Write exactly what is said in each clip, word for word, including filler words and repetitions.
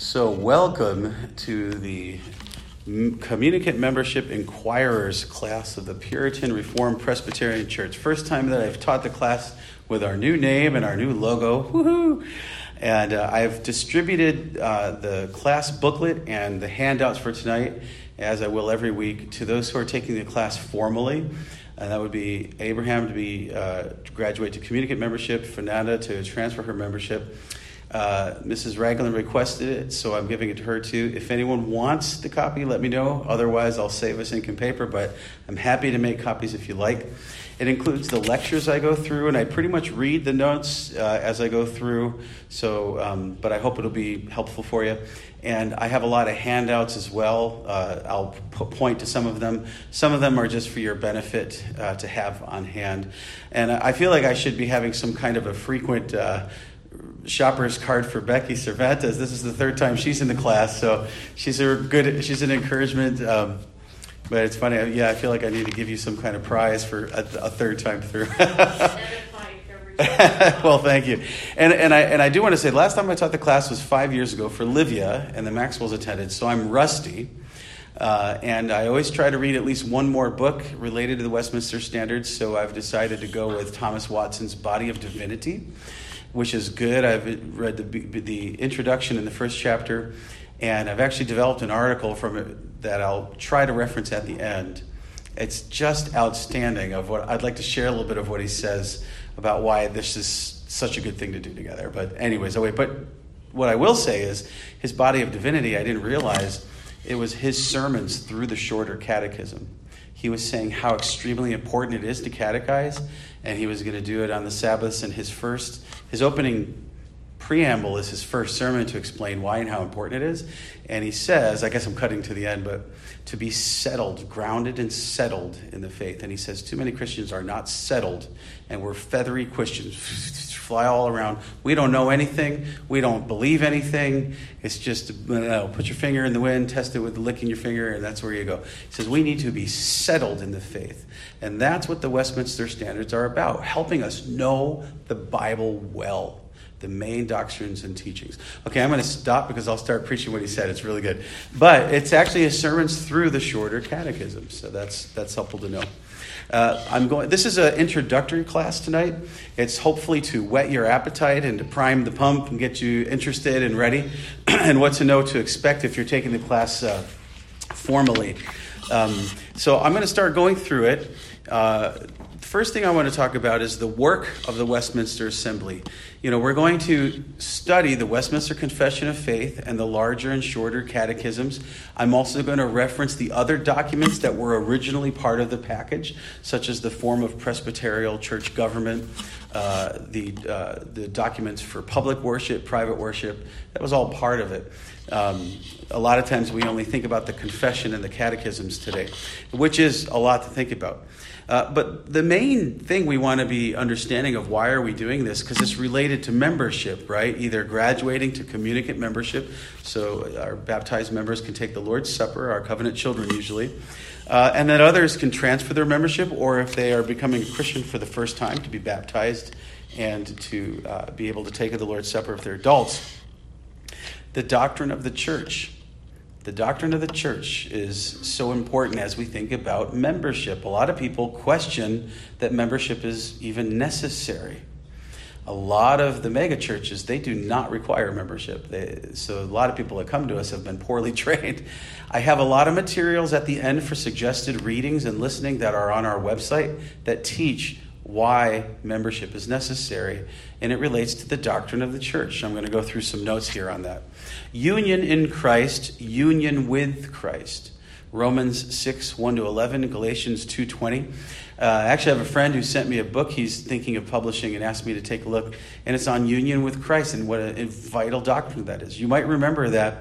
So welcome to the Communicant Membership Inquirers class of the Puritan Reformed Presbyterian Church. First time that I've taught the class with our new name and our new logo. Woohoo! And uh, I've distributed uh, the class booklet and the handouts for tonight, as I will every week, to those who are taking the class formally. And that would be Abraham to be uh, to graduate to communicant membership, Fernanda to transfer her membership. Uh, Missus Ragland requested it, so I'm giving it to her too. If anyone wants the copy, let me know. Otherwise, I'll save us ink and paper, but I'm happy to make copies if you like. It includes the lectures I go through, and I pretty much read the notes uh, as I go through, So, um, but I hope it'll be helpful for you. And I have a lot of handouts as well. Uh, I'll p- point to some of them. Some of them are just for your benefit uh, to have on hand. And I feel like I should be having some kind of a frequent uh, shopper's card for Becky Cervantes. This is the third time she's in the class, so she's a good. She's an encouragement. Um, but it's funny. Yeah, I feel like I need to give you some kind of prize for a, a third time through. Well, thank you. And and I and I do want to say, last time I taught the class was five years ago for Livia, and the Maxwells attended, so I'm rusty. Uh, and I always try to read at least one more book related to the Westminster Standards, so I've decided to go with Thomas Watson's Body of Divinity, which is good. I've read the the introduction in the first chapter, and I've actually developed an article from it that I'll try to reference at the end. It's just outstanding. Of what I'd like to share a little bit of what he says about why this is such a good thing to do together. But anyways, oh wait. But what I will say is his Body of Divinity, I didn't realize it was his sermons through the shorter catechism. He was saying how extremely important it is to catechize, and he was going to do it on the Sabbaths. And his first, his opening preamble is his first sermon to explain why and how important it is. And he says, I guess I'm cutting to the end, but to be settled, grounded and settled in the faith. And he says, too many Christians are not settled, and we're feathery Christians, fly all around. We don't know anything. We don't believe anything. It's just, you know, put your finger in the wind, test it with licking your finger, and that's where you go. He says, we need to be settled in the faith. And that's what the Westminster Standards are about, helping us know the Bible well. The main doctrines and teachings. Okay, I'm going to stop because I'll start preaching what he said. It's really good. But it's actually his sermons through the shorter catechism. So that's that's helpful to know. Uh, I'm going. This is an introductory class tonight. It's hopefully to whet your appetite and to prime the pump and get you interested and ready and what to know to expect if you're taking the class uh, formally. Um, so I'm going to start going through it. Uh, First thing I want to talk about is the work of the Westminster Assembly. You know, we're going to study the Westminster Confession of Faith and the larger and shorter catechisms. I'm also going to reference the other documents that were originally part of the package, such as the form of presbyterial church government, uh, the uh, the documents for public worship, private worship. That was all part of it. Um, a lot of times we only think about the confession and the catechisms today, which is a lot to think about. Uh, but the main thing we want to be understanding of why are we doing this, because it's related to membership, right? Either graduating to communicant membership, so our baptized members can take the Lord's Supper, our covenant children usually, uh, and that others can transfer their membership, or if they are becoming a Christian for the first time, to be baptized and to uh, be able to take the Lord's Supper if they're adults. The doctrine of the church. The doctrine of the church is so important as we think about membership. A lot of people question that membership is even necessary. A lot of the mega churches, they do not require membership. They, so a lot of people that come to us have been poorly trained. I have a lot of materials at the end for suggested readings and listening that are on our website that teach why membership is necessary, and it relates to the doctrine of the church. I'm going to go through some notes here on that. Union in Christ, union with Christ. Romans six, one to eleven, Galatians two twenty. Uh, I actually have a friend who sent me a book he's thinking of publishing and asked me to take a look, and it's on union with Christ and what a, a vital doctrine that is. You might remember that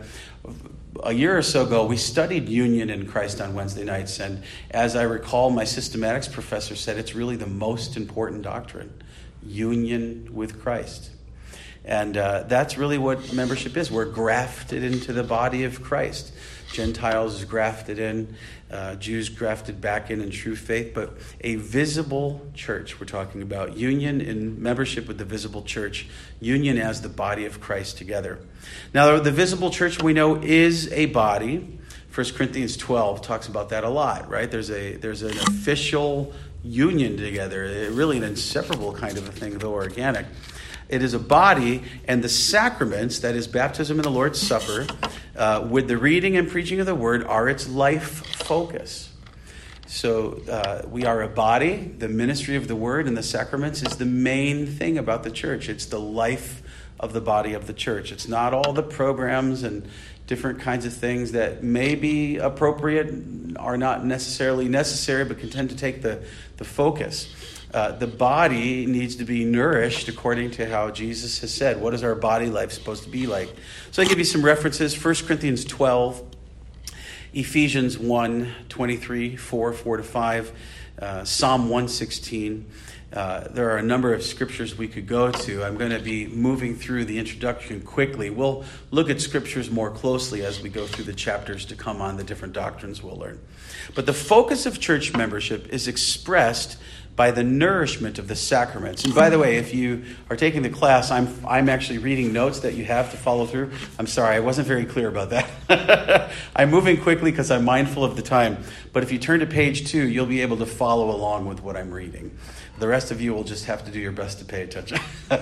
a year or so ago, we studied union in Christ on Wednesday nights, and as I recall, my systematics professor said it's really the most important doctrine, union with Christ. And uh, that's really what membership is. We're grafted into the body of Christ. Gentiles grafted in, uh, Jews grafted back in in true faith, but a visible church we're talking about. Union in membership with the visible church. Union as the body of Christ together. Now, the visible church we know is a body. First Corinthians twelve talks about that a lot, right? There's a there's an official union together, really an inseparable kind of a thing, though organic. It is a body, and the sacraments, that is baptism and the Lord's Supper, uh, with the reading and preaching of the word, are its life focus. So uh, we are a body. The ministry of the word and the sacraments is the main thing about the church. It's the life of the body of the church. It's not all the programs and different kinds of things that may be appropriate, are not necessarily necessary, but can tend to take the, the focus. Uh, the body needs to be nourished according to how Jesus has said. What is our body life supposed to be like? So I give you some references. First Corinthians twelve, Ephesians one, twenty-three, four, four to five, uh, Psalm one sixteen. Uh, there are a number of scriptures we could go to. I'm going to be moving through the introduction quickly. We'll look at scriptures more closely as we go through the chapters to come on the different doctrines we'll learn. But the focus of church membership is expressed by the nourishment of the sacraments. And by the way, if you are taking the class, I'm I'm actually reading notes that you have to follow through. I'm sorry, I wasn't very clear about that. I'm moving quickly because I'm mindful of the time. But if you turn to page two, you'll be able to follow along with what I'm reading. The rest of you will just have to do your best to pay attention.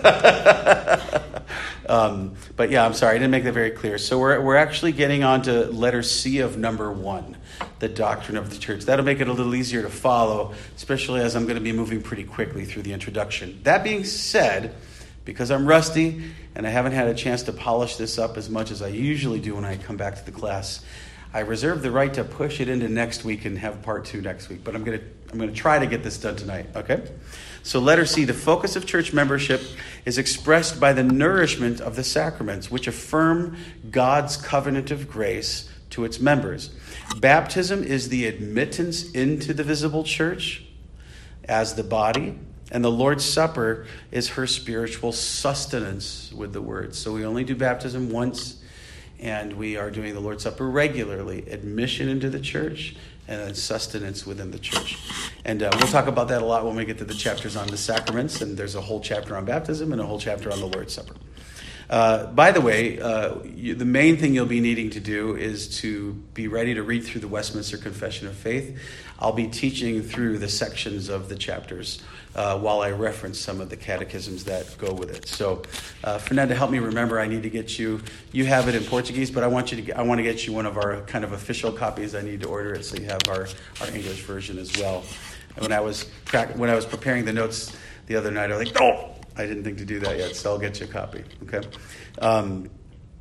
um, but yeah, I'm sorry, I didn't make that very clear. So we're we're actually getting on to letter C of number one, the doctrine of the church. That'll make it a little easier to follow, especially as I'm going to be moving pretty quickly through the introduction. That being said, because I'm rusty and I haven't had a chance to polish this up as much as I usually do when I come back to the class, I reserve the right to push it into next week and have part two next week. But I'm going to I'm going to try to get this done tonight, okay? So letter C, the focus of church membership is expressed by the nourishment of the sacraments, which affirm God's covenant of grace to its members. Baptism is the admittance into the visible church as the body, and the Lord's Supper is her spiritual sustenance with the word. So we only do baptism once, and we are doing the Lord's Supper regularly. Admission into the church and then sustenance within the church. And uh, we'll talk about that a lot when we get to the chapters on the sacraments, and there's a whole chapter on baptism and a whole chapter on the Lord's Supper. Uh, by the way, uh, you, the main thing you'll be needing to do is to be ready to read through the Westminster Confession of Faith. I'll be teaching through the sections of the chapters uh, while I reference some of the catechisms that go with it. So, uh, Fernanda, help me remember. I need to get you. You have it in Portuguese, but I want you to. Get, I want to get you one of our kind of official copies. I need to order it so you have our, our English version as well. And when I was when I was preparing the notes the other night, I was like, oh. I didn't think to do that yet, so I'll get you a copy, okay? Um,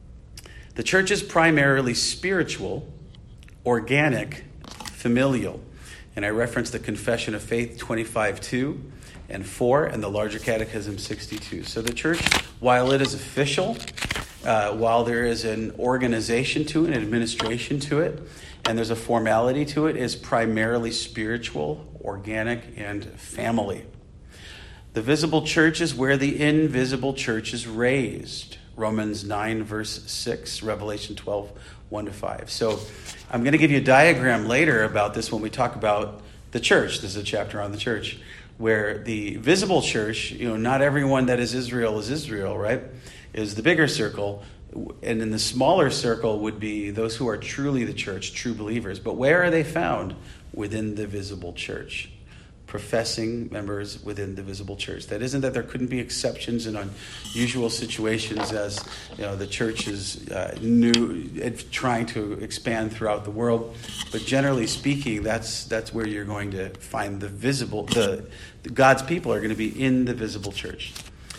the church is primarily spiritual, organic, familial. And I referenced the Confession of Faith twenty-five two and four and the Larger Catechism sixty-two. So the church, while it is official, uh, while there is an organization to it, an administration to it, and there's a formality to it, is primarily spiritual, organic, and family. The visible church is where the invisible church is raised. Romans nine, verse six, Revelation twelve, one to five. So I'm going to give you a diagram later about this when we talk about the church. There's a chapter on the church where the visible church, you know, not everyone that is Israel is Israel, right, is the bigger circle. And in the smaller circle would be those who are truly the church, true believers. But where are they found? Within the visible church. Professing members within the visible church. That isn't that there couldn't be exceptions in unusual situations as you know the church is uh, new, trying to expand throughout the world. But generally speaking, that's that's where you're going to find the visible. The, the God's people are going to be in the visible church.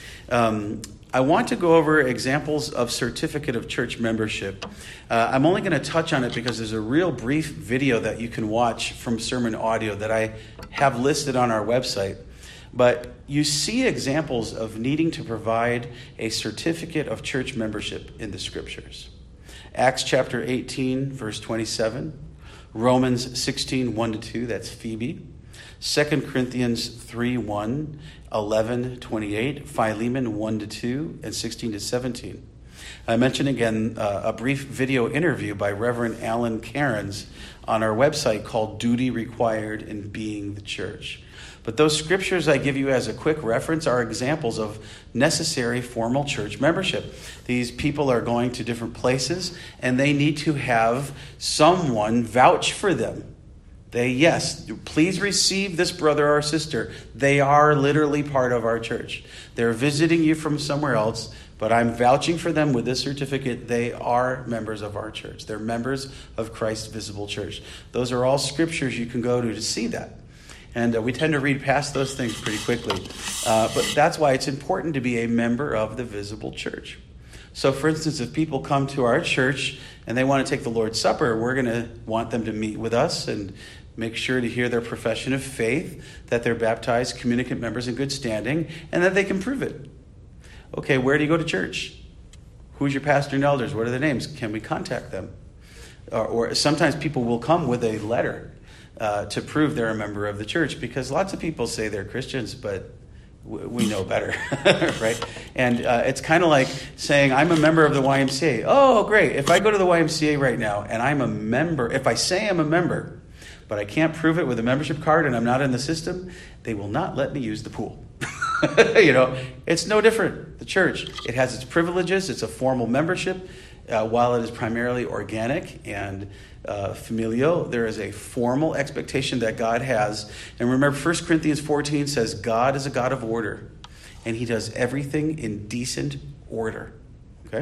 Um, I want to go over examples of certificate of church membership. Uh, I'm only going to touch on it because there's a real brief video that you can watch from sermon audio that I have listed on our website. But you see examples of needing to provide a certificate of church membership in the scriptures. Acts chapter eighteen, verse twenty-seven. Romans sixteen, one to two, that's Phoebe. Second Corinthians three one, eleven twenty-eight, Philemon one to two, and sixteen to seventeen. I mentioned again uh, a brief video interview by Reverend Alan Cairns on our website called Duty Required in Being the Church. But those scriptures I give you as a quick reference are examples of necessary formal church membership. These people are going to different places, and they need to have someone vouch for them. They, yes, please receive this brother or sister. They are literally part of our church. They're visiting you from somewhere else, but I'm vouching for them with this certificate. They are members of our church. They're members of Christ's visible church. Those are all scriptures you can go to to see that. And uh, we tend to read past those things pretty quickly. Uh, but that's why it's important to be a member of the visible church. So, for instance, if people come to our church and they want to take the Lord's Supper, we're going to want them to meet with us and make sure to hear their profession of faith, that they're baptized, communicant members in good standing, and that they can prove it. Okay, where do you go to church? Who's your pastor and elders? What are their names? Can we contact them? Or, or sometimes people will come with a letter uh, to prove they're a member of the church, because lots of people say they're Christians, but w- we know better, right? And uh, it's kind of like saying, I'm a member of the Y M C A. Oh, great. If I go to the Y M C A right now and I'm a member, if I say I'm a member, but I can't prove it with a membership card and I'm not in the system, they will not let me use the pool. You know, it's no different. The church, it has its privileges. It's a formal membership. Uh, while it is primarily organic and uh, familial, there is a formal expectation that God has. And remember, First Corinthians fourteen says God is a God of order, and he does everything in decent order. Okay?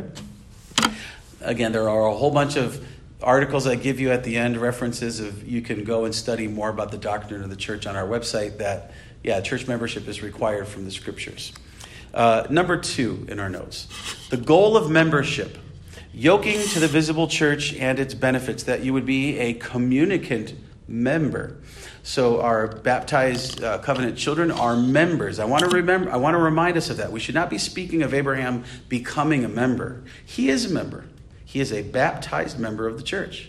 Again, there are a whole bunch of articles I give you at the end, references of you can go and study more about the doctrine of the church on our website, that, yeah, church membership is required from the scriptures. Uh, number two in our notes, the goal of membership, yoking to the visible church and its benefits, that you would be a communicant member. So our baptized uh, covenant children are members. I want to remember, I want to remind us of that. We should not be speaking of Abraham becoming a member. He is a member. He is a baptized member of the church.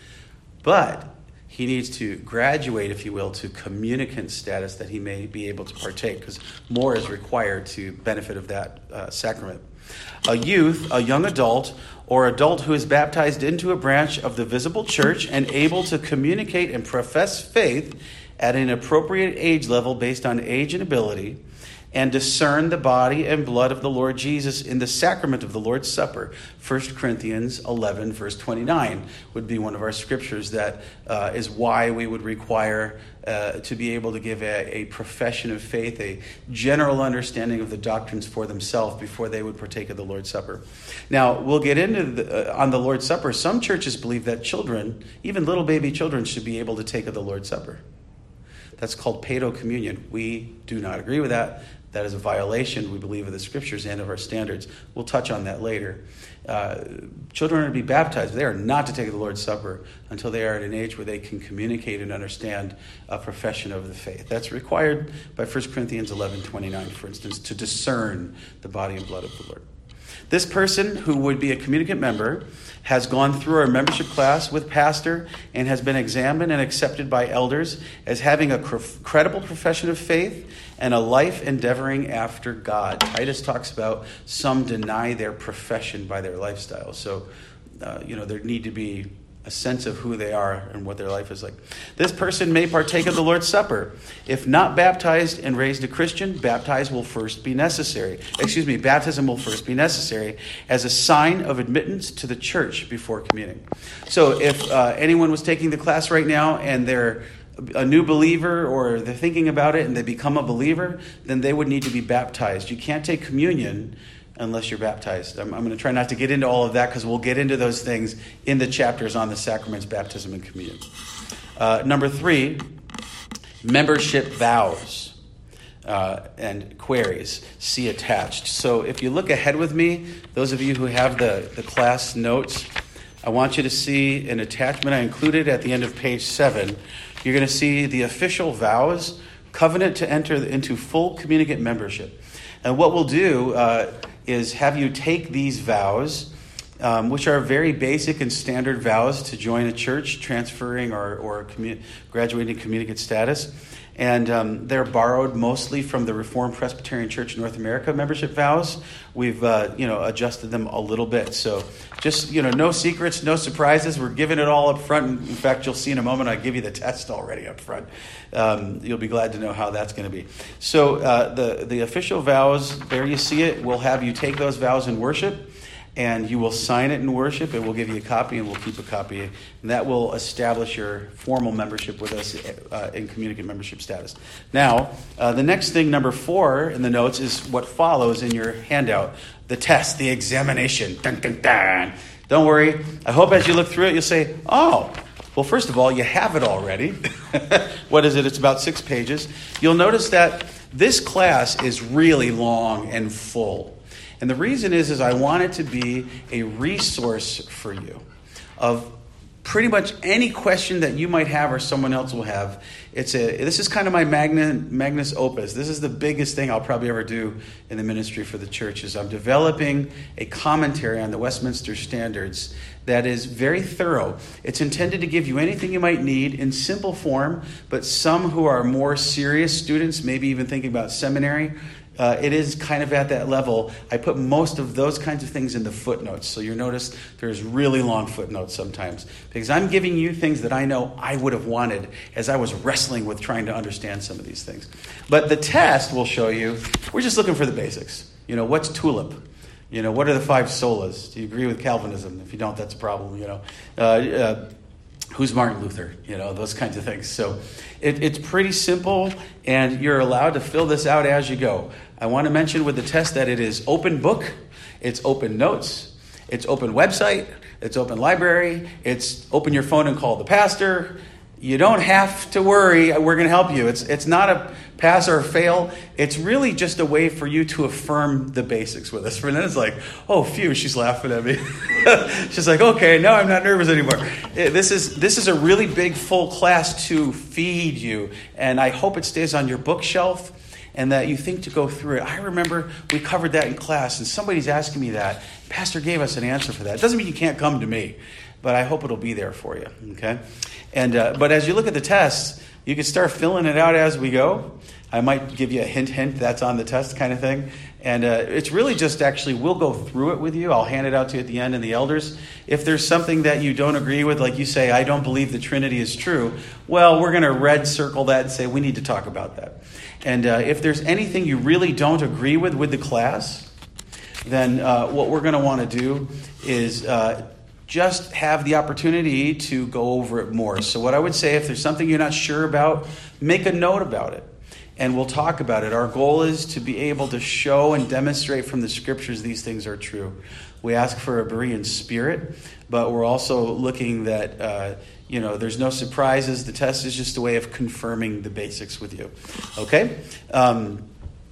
But he needs to graduate, if you will, to communicant status, that he may be able to partake, because more is required to benefit of that uh, sacrament. A youth, a young adult, or adult who is baptized into a branch of the visible church and able to communicate and profess faith at an appropriate age level based on age and ability, and discern the body and blood of the Lord Jesus in the sacrament of the Lord's Supper. First Corinthians eleven, verse twenty-nine would be one of our scriptures that uh, is why we would require uh, to be able to give a, a profession of faith, a general understanding of the doctrines for themselves before they would partake of the Lord's Supper. Now, we'll get into the, uh, on the Lord's Supper. Some churches believe that children, even little baby children, should be able to take of the Lord's Supper. That's called paedo communion. We do not agree with that. That is a violation, we believe, of the scriptures and of our standards. We'll touch on that later. Uh, children are to be baptized. They are not to take the Lord's Supper until they are at an age where they can communicate and understand a profession of the faith. That's required by First Corinthians eleven twenty-nine, for instance, to discern the body and blood of the Lord. This person, who would be a communicant member, has gone through our membership class with pastor and has been examined and accepted by elders as having a credible profession of faith and a life endeavoring after God. Titus talks about some deny their profession by their lifestyle. So, uh, you know, there need to be a sense of who they are and what their life is like. This person may partake of the Lord's Supper. If not baptized and raised a Christian, baptized will first be necessary. Excuse me, baptism will first be necessary as a sign of admittance to the church before communing. So if uh, anyone was taking the class right now and they're a new believer, or they're thinking about it and they become a believer, then they would need to be baptized. You can't take communion unless you're baptized. I'm, I'm going to try not to get into all of that, because we'll get into those things in the chapters on the sacraments, baptism, and communion. Uh, number three, membership vows uh, and queries. See attached. So if you look ahead with me, those of you who have the, the class notes, I want you to see an attachment I included at the end of page seven. You're going to see the official vows, covenant to enter into full communicant membership. And what we'll do uh, is have you take these vows, um, which are very basic and standard vows to join a church, transferring or, or commu- graduating communicant status. And um, they're borrowed mostly from the Reformed Presbyterian Church North America membership vows. We've uh, you know adjusted them a little bit. So just, you know, no secrets, no surprises. We're giving it all up front. In fact, you'll see in a moment I give you the test already up front. Um, you'll be glad to know how that's going to be. So uh, the, the official vows, there you see it. We'll have you take those vows in worship. And you will sign it in worship, and we'll give you a copy, and we'll keep a copy. And that will establish your formal membership with us uh, in communicant membership status. Now, uh, the next thing, number four in the notes, is what follows in your handout. The test, the examination. Dun, dun, dun. Don't worry. I hope as you look through it, you'll say, oh, well, first of all, you have it already. What is it? It's about six pages. You'll notice that this class is really long and full. And the reason is, is I want it to be a resource for you of pretty much any question that you might have or someone else will have. It's a this is kind of my magna, magnus opus. This is the biggest thing I'll probably ever do in the ministry for the church, is I'm developing a commentary on the Westminster Standards that is very thorough. It's intended to give you anything you might need in simple form, but some who are more serious students, maybe even thinking about seminary, Uh, it is kind of at that level. I put most of those kinds of things in the footnotes. So you notice there's really long footnotes sometimes, because I'm giving you things that I know I would have wanted as I was wrestling with trying to understand some of these things. But the test will show you, we're just looking for the basics. You know, what's tulip? You know, what are the five solas? Do you agree with Calvinism? If you don't, that's a problem, you know. Uh, uh, Who's Martin Luther? You know, those kinds of things. So it, it's pretty simple, and you're allowed to fill this out as you go. I want to mention with the test that it is open book, it's open notes, it's open website, it's open library, it's open your phone and call the pastor. You don't have to worry. We're going to help you. It's it's not a pass or fail. It's really just a way for you to affirm the basics with us. For then it's like, oh, phew, she's laughing at me. She's like, okay, now I'm not nervous anymore. This is this is a really big, full class to feed you. And I hope it stays on your bookshelf and that you think to go through it. I remember we covered that in class, and somebody's asking me that. Pastor gave us an answer for that. It doesn't mean you can't come to me, but I hope it'll be there for you, okay? And uh, but as you look at the tests, you can start filling it out as we go. I might give you a hint, hint, that's on the test kind of thing. And uh, it's really just actually, we'll go through it with you. I'll hand it out to you at the end, and the elders. If there's something that you don't agree with, like you say, I don't believe the Trinity is true, well, we're going to red circle that and say, we need to talk about that. And uh, if there's anything you really don't agree with with the class, then uh, what we're going to want to do is uh, just have the opportunity to go over it more. So what I would say, if there's something you're not sure about, make a note about it. And we'll talk about it. Our goal is to be able to show and demonstrate from the scriptures these things are true. We ask for a Berean spirit, but we're also looking that, uh, you know, there's no surprises. The test is just a way of confirming the basics with you. Okay? Um,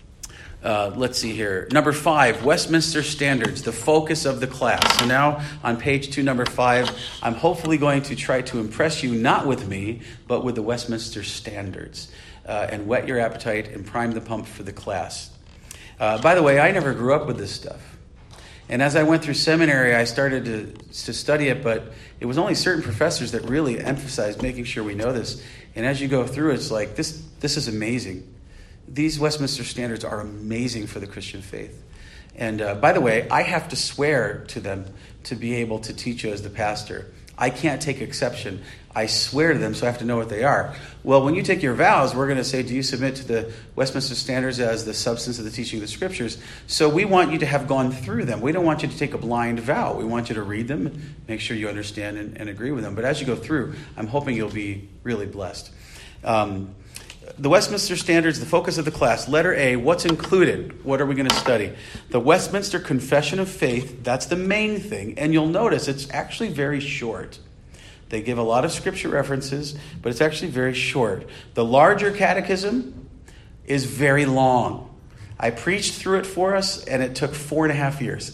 uh, let's see here. Number five, Westminster Standards, the focus of the class. So now on page two, number five, I'm hopefully going to try to impress you not with me, but with the Westminster Standards. Uh, and whet your appetite and prime the pump for the class. Uh, by the way, I never grew up with this stuff. And as I went through seminary, I started to, to study it, but it was only certain professors that really emphasized making sure we know this. And as you go through, it's like, this, this is amazing. These Westminster Standards are amazing for the Christian faith. And uh, by the way, I have to swear to them to be able to teach you as the pastor. I can't take exception. I swear to them, so I have to know what they are. Well, when you take your vows, we're going to say, do you submit to the Westminster Standards as the substance of the teaching of the Scriptures? So we want you to have gone through them. We don't want you to take a blind vow. We want you to read them, make sure you understand and, and agree with them. But as you go through, I'm hoping you'll be really blessed. Um, the Westminster Standards, the focus of the class. Letter A, what's included? What are we going to study? The Westminster Confession of Faith, that's the main thing. And you'll notice it's actually very short. They give a lot of scripture references, but it's actually very short. The larger catechism is very long. I preached through it for us, and it took four and a half years.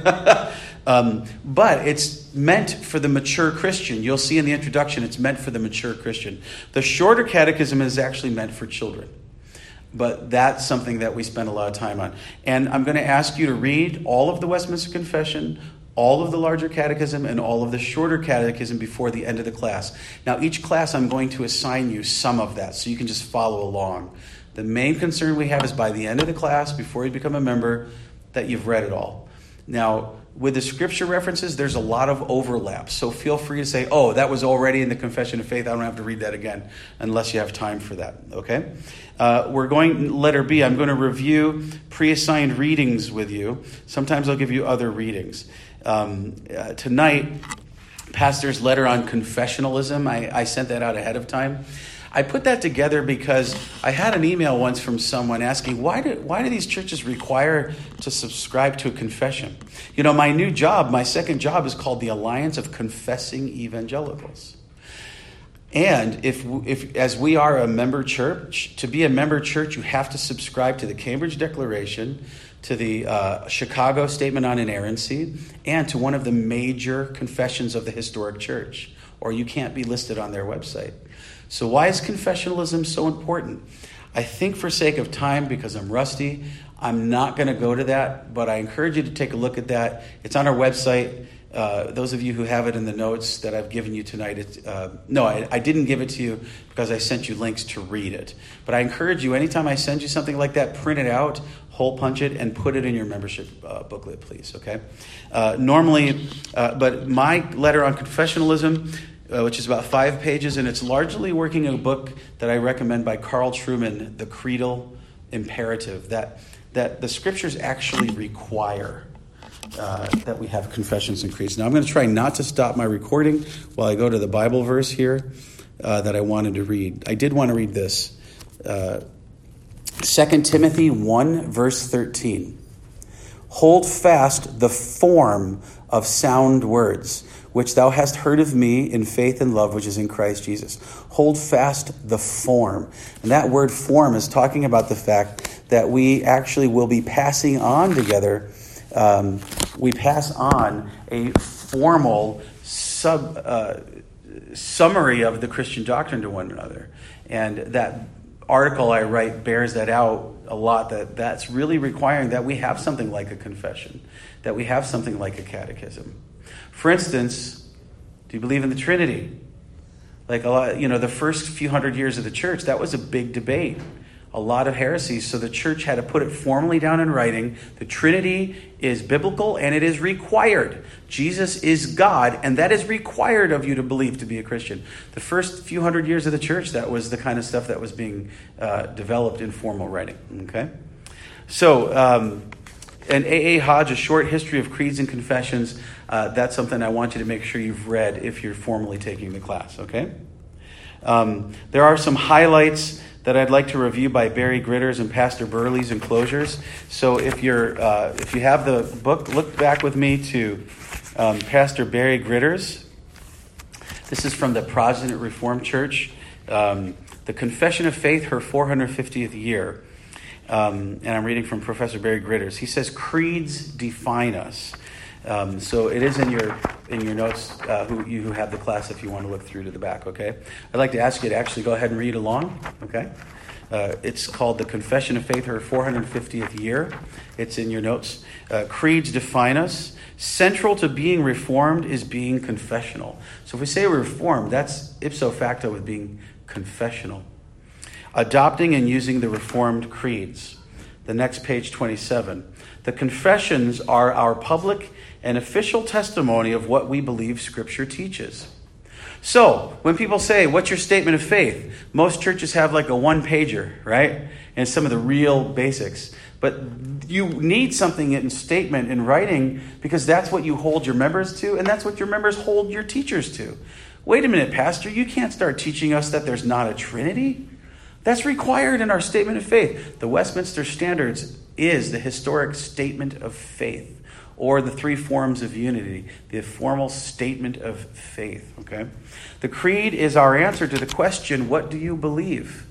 um, but it's meant for the mature Christian. You'll see in the introduction, it's meant for the mature Christian. The shorter catechism is actually meant for children. But that's something that we spend a lot of time on. And I'm going to ask you to read all of the Westminster Confession, all of the larger catechism and all of the shorter catechism before the end of the class. Now, each class I'm going to assign you some of that so you can just follow along. The main concern we have is by the end of the class, before you become a member, that you've read it all. Now, with the scripture references, there's a lot of overlap. So feel free to say, oh, that was already in the Confession of Faith. I don't have to read that again unless you have time for that, okay? Uh, we're going, letter B, I'm going to review pre-assigned readings with you. Sometimes I'll give you other readings. Um, uh, tonight, Pastor's letter on confessionalism, I, I sent that out ahead of time. I put that together because I had an email once from someone asking, why do, why do these churches require to subscribe to a confession? You know, my new job, my second job is called the Alliance of Confessing Evangelicals. And if, if as we are a member church, to be a member church, you have to subscribe to the Cambridge Declaration, to the uh, Chicago Statement on Inerrancy, and to one of the major confessions of the historic church, or you can't be listed on their website. So why is confessionalism so important? I think for sake of time, because I'm rusty, I'm not going to go to that, but I encourage you to take a look at that. It's on our website. Uh, those of you who have it in the notes that I've given you tonight, it, uh, no, I, I didn't give it to you because I sent you links to read it. But I encourage you, anytime I send you something like that, print it out, hole punch it, and put it in your membership uh, booklet, please, okay? Uh, normally, uh, but my letter on confessionalism, Uh, which is about five pages, and it's largely working a book that I recommend by Carl Trueman, The Creedal Imperative, that that the scriptures actually require uh, that we have confessions and creeds. Now, I'm going to try not to stop my recording while I go to the Bible verse here uh, that I wanted to read. I did want to read this. Uh, Second Timothy one, verse thirteen. Hold fast the form of sound words, which thou hast heard of me in faith and love, which is in Christ Jesus. Hold fast the form. And that word form is talking about the fact that we actually will be passing on together. Um, we pass on a formal sub uh, summary of the Christian doctrine to one another. And that article I write bears that out a lot, that that's really requiring that we have something like a confession, that we have something like a catechism. For instance, do you believe in the Trinity? Like a lot, you know, the first few hundred years of the church, that was a big debate, a lot of heresies. So the church had to put it formally down in writing. The Trinity is biblical and it is required. Jesus is God, and that is required of you to believe to be a Christian. The first few hundred years of the church, that was the kind of stuff that was being uh, developed in formal writing. Okay, so. Um, And A A. Hodge, A Short History of Creeds and Confessions, uh, that's something I want you to make sure you've read if you're formally taking the class, okay? Um, there are some highlights that I'd like to review by Barry Gritter's and Pastor Burley's enclosures. So if you're, uh, if you have the book, look back with me to um, Pastor Barry Gritter's. This is from the Protestant Reformed Church. Um, the Confession of Faith, her four hundred fiftieth year. Um, and I'm reading from Professor Barry Gritter's. He says, creeds define us. Um, so it is in your in your notes, uh, who you who have the class, if you want to look through to the back, okay? I'd like to ask you to actually go ahead and read along, okay? Uh, it's called The Confession of Faith, her four hundred fiftieth year. It's in your notes. Uh, creeds define us. Central to being reformed is being confessional. So if we say we're reformed, that's ipso facto with being confessional. Adopting and using the Reformed creeds. The next page, twenty-seven. The confessions are our public and official testimony of what we believe Scripture teaches. So, when people say, what's your statement of faith? Most churches have like a one-pager, right? And some of the real basics. But you need something in statement, in writing, because that's what you hold your members to, and that's what your members hold your teachers to. Wait a minute, Pastor, you can't start teaching us that there's not a Trinity? That's required in our statement of faith. The Westminster Standards is the historic statement of faith, or the three forms of unity, the formal statement of faith. Okay, the creed is our answer to the question, what do you believe?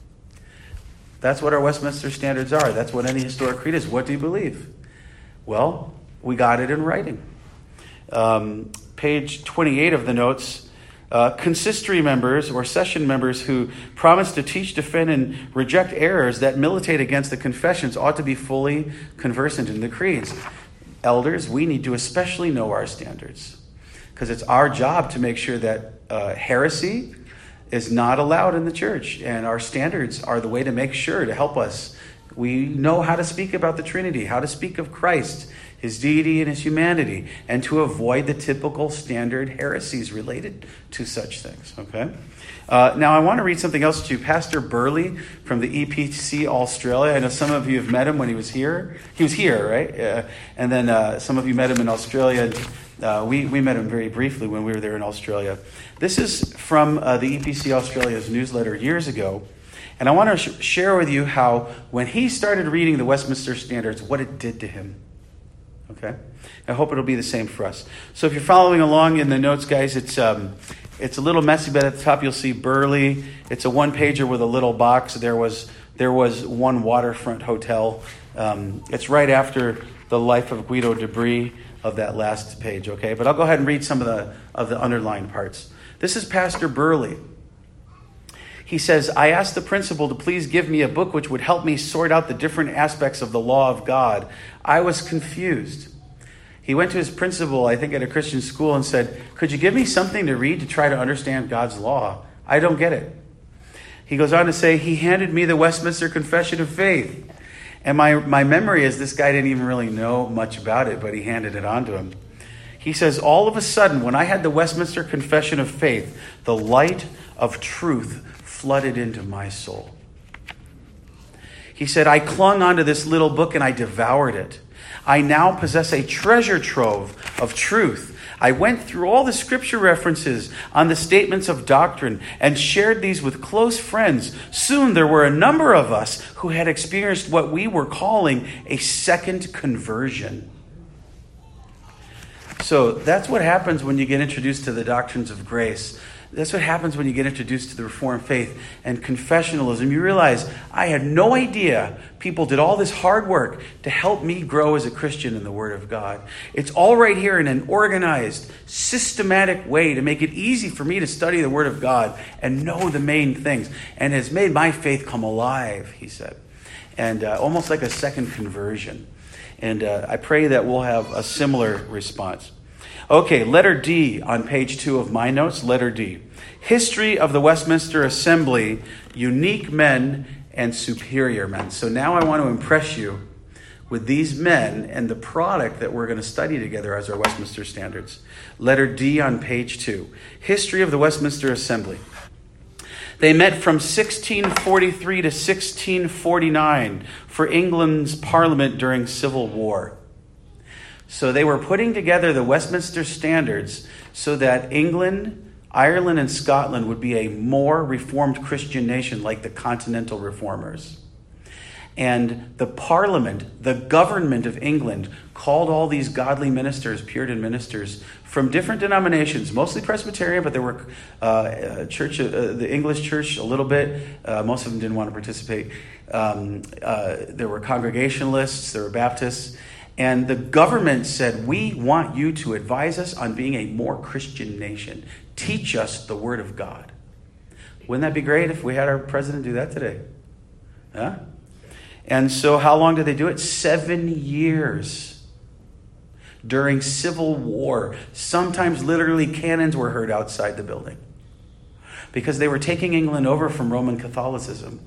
That's what our Westminster Standards are. That's what any historic creed is. What do you believe? Well, we got it in writing. Um, page twenty-eight of the notes. Uh, consistory members or session members who promise to teach, defend, and reject errors that militate against the confessions ought to be fully conversant in the creeds. elders, we need to especially know our standards, because it's our job to make sure that uh, heresy is not allowed in the church, and our standards are the way to make sure to help us. We know how to speak about the Trinity, how to speak of Christ, his deity and his humanity, and to avoid the typical standard heresies related to such things. Okay. Uh, now I want to read something else to you. Pastor Burley from the E P C Australia. I know some of you have met him when he was here. He was here, right? Uh, and then uh, some of you met him in Australia. Uh, we, we met him very briefly when we were there in Australia. This is from uh, the E P C Australia's newsletter years ago. And I want to sh- share with you how when he started reading the Westminster Standards, what it did to him. Okay? I hope it'll be the same for us. So if you're following along in the notes, guys, it's um, it's a little messy, but at the top you'll see Burley. It's a one-pager with a little box. There was there was one waterfront hotel. Um, it's right after the life of Guido de Brie of that last page, okay? But I'll go ahead and read some of the of the underlined parts. This is Pastor Burley. He says, I asked the principal to please give me a book which would help me sort out the different aspects of the law of God. I was confused. He went to his principal, I think at a Christian school, and said, could you give me something to read to try to understand God's law? I don't get it. He goes on to say, he handed me the Westminster Confession of Faith. And my, my memory is this guy didn't even really know much about it, but he handed it on to him. He says, all of a sudden, when I had the Westminster Confession of Faith, the light of truth flooded into my soul. He said, I clung onto this little book and I devoured it. I now possess a treasure trove of truth. I went through all the scripture references on the statements of doctrine and shared these with close friends. Soon there were a number of us who had experienced what we were calling a second conversion. So that's what happens when you get introduced to the doctrines of grace. That's what happens when you get introduced to the Reformed faith and confessionalism. You realize, I had no idea people did all this hard work to help me grow as a Christian in the Word of God. It's all right here in an organized, systematic way to make it easy for me to study the Word of God and know the main things. And has made my faith come alive, he said. And uh, almost like a second conversion. And uh, I pray that we'll have a similar response. Okay, letter D on page two of my notes, letter D. History of the Westminster Assembly, unique men and superior men. So now I want to impress you with these men and the product that we're going to study together as our Westminster Standards. Letter D on page two. History of the Westminster Assembly. They met from sixteen forty-three to sixteen forty-nine for England's Parliament during Civil War. So they were putting together the Westminster Standards so that England, Ireland, and Scotland would be a more reformed Christian nation like the Continental Reformers. And the Parliament, the government of England, called all these godly ministers, Puritan ministers, from different denominations, mostly Presbyterian, but there were uh, church, uh, the English church a little bit. Uh, most of them didn't want to participate. Um, uh, there were Congregationalists, there were Baptists. And the government said, we want you to advise us on being a more Christian nation. Teach us the Word of God. Wouldn't that be great if we had our president do that today? Huh? And so how long did they do it? Seven years. During Civil War. Sometimes literally cannons were heard outside the building. Because they were taking England over from Roman Catholicism.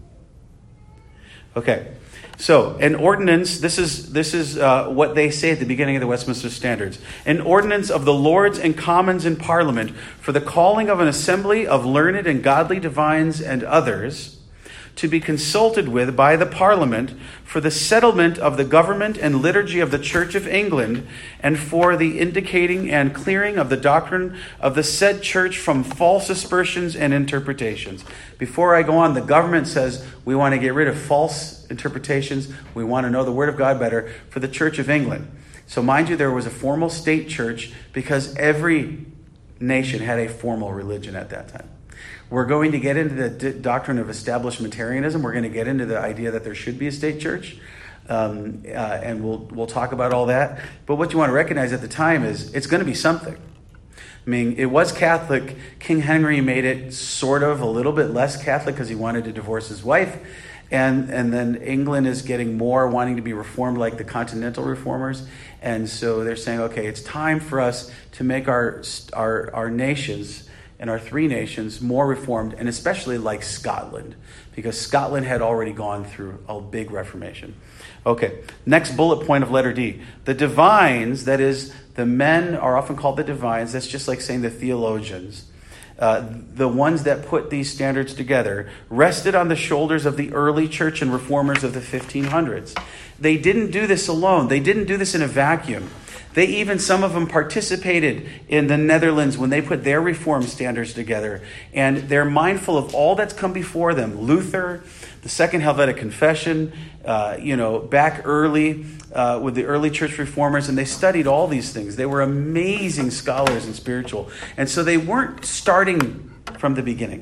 Okay. So, an ordinance, this is this is uh, what they say at the beginning of the Westminster Standards. An ordinance of the Lords and Commons in Parliament for the calling of an assembly of learned and godly divines and others to be consulted with by the Parliament for the settlement of the government and liturgy of the Church of England and for the indicating and clearing of the doctrine of the said church from false aspersions and interpretations. Before I go on, the government says we want to get rid of false interpretations. We want to know the Word of God better for the Church of England. So mind you, there was a formal state church because every nation had a formal religion at that time. We're going to get into the d- doctrine of establishmentarianism. We're going to get into the idea that there should be a state church. Um, uh, and we'll we'll talk about all that. But what you want to recognize at the time is it's going to be something. I mean, it was Catholic. King Henry made it sort of a little bit less Catholic because he wanted to divorce his wife. And and then England is getting more wanting to be reformed like the continental reformers. And so they're saying, okay, it's time for us to make our our our nations and our three nations more reformed, and especially like Scotland, because Scotland had already gone through a big reformation. Okay, next bullet point of letter D. The divines, that is, the men are often called the divines. That's just like saying the theologians. Uh, the ones that put these standards together rested on the shoulders of the early church and reformers of the fifteen hundreds. They didn't do this alone. They didn't do this in a vacuum. They even, some of them participated in the Netherlands when they put their reform standards together. And they're mindful of all that's come before them. Luther, the Second Helvetic Confession, uh, you know, back early uh, with the early church reformers. And they studied all these things. They were amazing scholars and spiritual. And so they weren't starting from the beginning.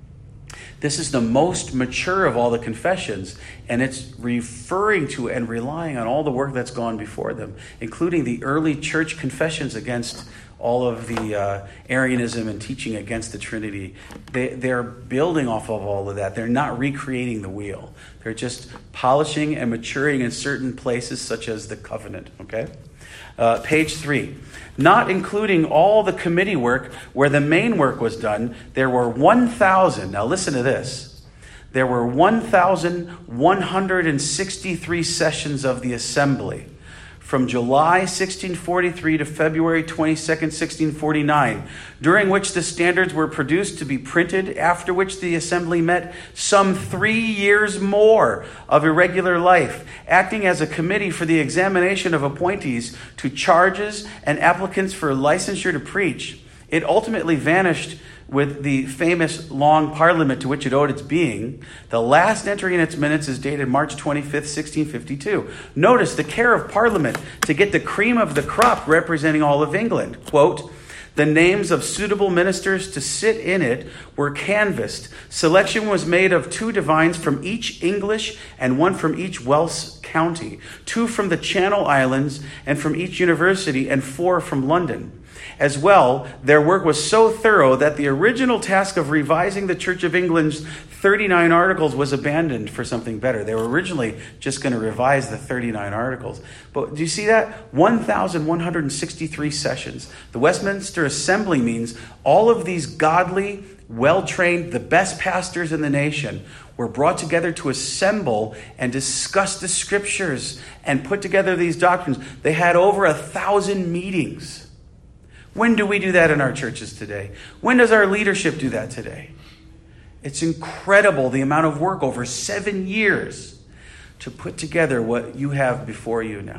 This is the most mature of all the confessions, and it's referring to and relying on all the work that's gone before them, including the early church confessions against all of the uh, Arianism and teaching against the Trinity. They, they're building off of all of that. They're not recreating the wheel. They're just polishing and maturing in certain places, such as the covenant, okay? Uh, page three. Not including all the committee work where the main work was done, there were one thousand, now listen to this, there were one thousand one hundred sixty-three sessions of the assembly from July sixteen forty-three to February twenty-second, sixteen forty-nine, during which the standards were produced to be printed, after which the assembly met some three years more of irregular life, acting as a committee for the examination of appointees to charges and applicants for licensure to preach. It ultimately vanished with the famous long parliament to which it owed its being. The last entry in its minutes is dated March twenty-fifth, sixteen fifty-two. Notice the care of Parliament to get the cream of the crop representing all of England. Quote, the names of suitable ministers to sit in it were canvassed. Selection was made of two divines from each English and one from each Welsh county, two from the Channel Islands and from each university, and four from London. As well, their work was so thorough that the original task of revising the Church of England's thirty-nine articles was abandoned for something better. They were originally just going to revise the thirty-nine articles. But do you see that? one thousand one hundred sixty-three sessions. The Westminster Assembly means all of these godly, well-trained, the best pastors in the nation were brought together to assemble and discuss the scriptures and put together these doctrines. They had over a thousand meetings. When do we do that in our churches today? When does our leadership do that today? It's incredible the amount of work over seven years to put together what you have before you now.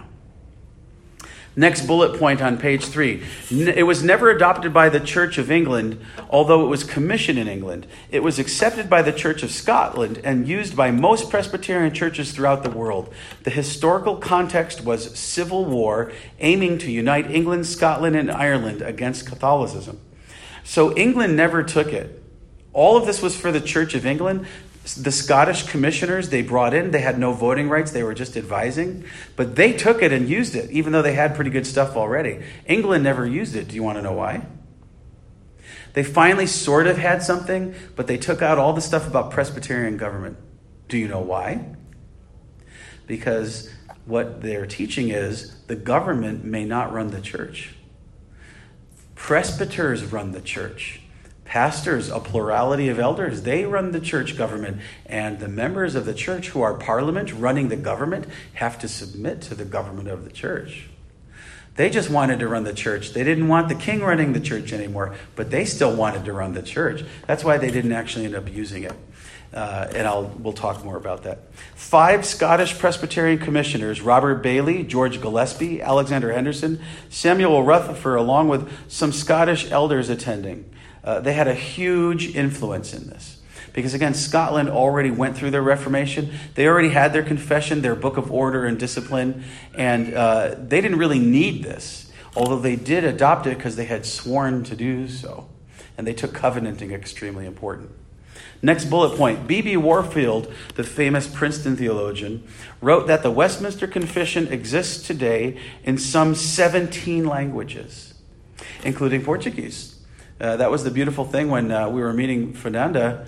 Next bullet point on page three. It was never adopted by the Church of England, although it was commissioned in England. It was accepted by the Church of Scotland and used by most Presbyterian churches throughout the world. The historical context was civil war, aiming to unite England, Scotland, and Ireland against Catholicism. So England never took it. All of this was for the Church of England. The Scottish commissioners they brought in, they had no voting rights. They were just advising. But they took it and used it, even though they had pretty good stuff already. England never used it. Do you want to know why? They finally sort of had something, but they took out all the stuff about Presbyterian government. Do you know why? Because what they're teaching is the government may not run the church. Presbyters run the church. Pastors, a plurality of elders, they run the church government. And the members of the church who are parliament running the government have to submit to the government of the church. They just wanted to run the church. They didn't want the king running the church anymore, but they still wanted to run the church. That's why they didn't actually end up using it. Uh, and I'll we'll talk more about that. Five Scottish Presbyterian commissioners, Robert Bailey, George Gillespie, Alexander Henderson, Samuel Rutherford, along with some Scottish elders attending. Uh, they had a huge influence in this. Because again, Scotland already went through their Reformation. They already had their confession, their book of order and discipline. And uh, they didn't really need this. Although they did adopt it because they had sworn to do so. And they took covenanting extremely important. Next bullet point. B B Warfield, the famous Princeton theologian, wrote that the Westminster Confession exists today in some seventeen languages, including Portuguese. Uh, that was the beautiful thing when uh, we were meeting Fernanda.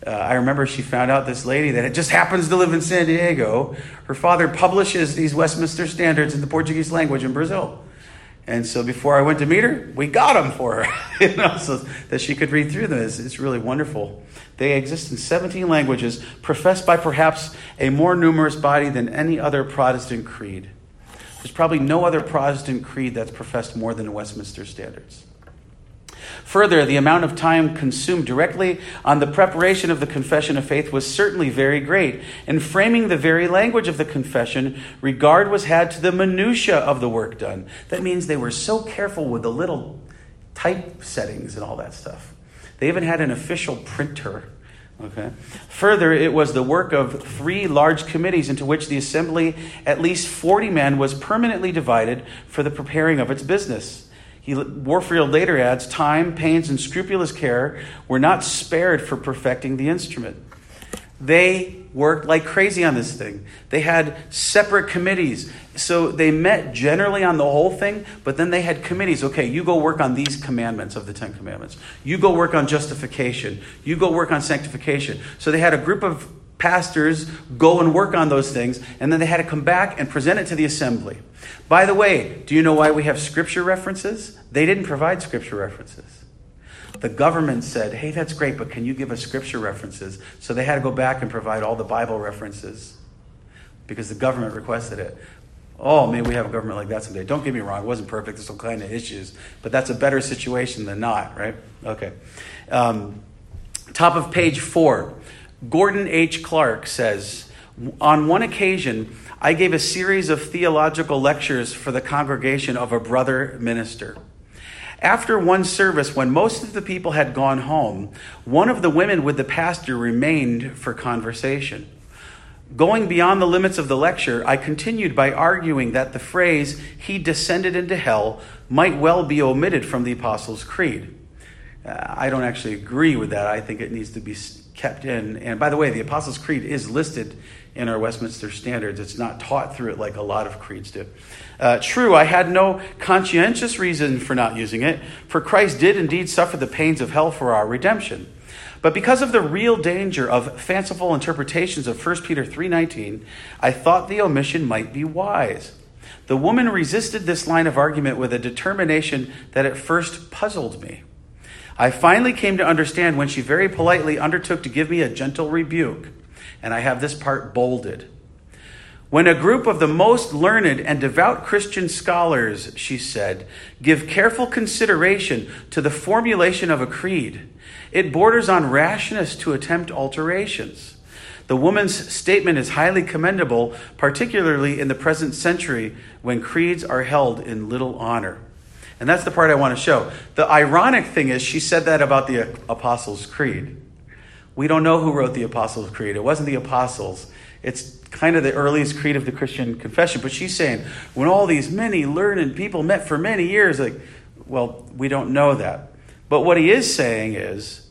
Uh, I remember she found out this lady that just happens to live in San Diego. Her father publishes these Westminster Standards in the Portuguese language in Brazil. And so before I went to meet her, we got them for her, you know, so that she could read through them. It's, it's really wonderful. They exist in seventeen languages, professed by perhaps a more numerous body than any other Protestant creed. There's probably no other Protestant creed that's professed more than the Westminster Standards. Further, the amount of time consumed directly on the preparation of the Confession of Faith was certainly very great. In framing the very language of the confession, regard was had to the minutiae of the work done. That means they were so careful with the little type settings and all that stuff. They even had an official printer. Okay. Further, it was the work of three large committees into which the assembly, at least forty men, was permanently divided for the preparing of its business. He, Warfield later adds, time, pains, and scrupulous care were not spared for perfecting the instrument. They worked like crazy on this thing. They had separate committees. So they met generally on the whole thing, but then they had committees. Okay, you go work on these commandments of the Ten Commandments. You go work on justification. You go work on sanctification. So they had a group of pastors go and work on those things, and then they had to come back and present it to the assembly. By the way, do you know why we have scripture references? They didn't provide scripture references. The government said, hey, that's great, but can you give us scripture references? So they had to go back and provide all the Bible references because the government requested it. Oh, maybe we have a government like that someday. Don't get me wrong, it wasn't perfect. There's all kind of issues, but that's a better situation than not, right? Okay. Um, top of page four. Gordon H. Clark says, on one occasion, I gave a series of theological lectures for the congregation of a brother minister. After one service, when most of the people had gone home, one of the women with the pastor remained for conversation. Going beyond the limits of the lecture, I continued by arguing that the phrase, he descended into hell, might well be omitted from the Apostles' Creed. Uh, I don't actually agree with that. I think it needs to be kept in. And by the way, the Apostles' Creed is listed in our Westminster Standards. It's not taught through it like a lot of creeds do. Uh, true, I had no conscientious reason for not using it, for Christ did indeed suffer the pains of hell for our redemption. But because of the real danger of fanciful interpretations of First Peter three nineteen, I thought the omission might be wise. The woman resisted this line of argument with a determination that at first puzzled me. I finally came to understand when she very politely undertook to give me a gentle rebuke. And I have this part bolded. When a group of the most learned and devout Christian scholars, she said, give careful consideration to the formulation of a creed, it borders on rashness to attempt alterations. The woman's statement is highly commendable, particularly in the present century when creeds are held in little honor. And that's the part I want to show. The ironic thing is she said that about the Apostles' Creed. We don't know who wrote the Apostles' Creed. It wasn't the Apostles. It's kind of the earliest creed of the Christian confession. But she's saying, when all these many learned people met for many years, like, well, we don't know that. But what he is saying is,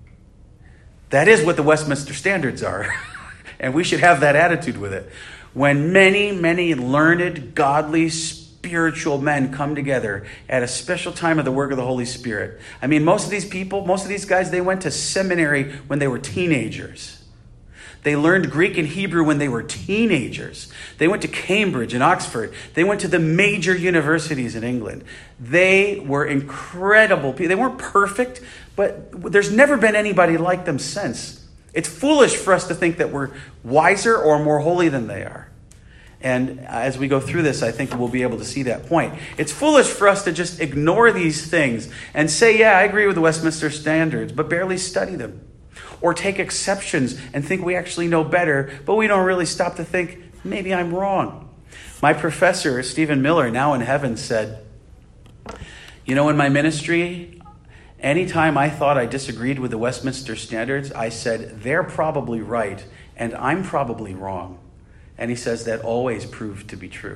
that is what the Westminster Standards are. And we should have that attitude with it. When many, many learned, godly, spiritual men come together at a special time of the work of the Holy Spirit. I mean, most of these people, most of these guys, they went to seminary when they were teenagers. They learned Greek and Hebrew when they were teenagers. They went to Cambridge and Oxford. They went to the major universities in England. They were incredible people. They weren't perfect, but there's never been anybody like them since. It's foolish for us to think that we're wiser or more holy than they are. And as we go through this, I think we'll be able to see that point. It's foolish for us to just ignore these things and say, yeah, I agree with the Westminster Standards, but barely study them. Or take exceptions and think we actually know better, but we don't really stop to think, maybe I'm wrong. My professor, Stephen Miller, now in heaven, said, you know, in my ministry, anytime I thought I disagreed with the Westminster Standards, I said, they're probably right, and I'm probably wrong. And he says that always proved to be true.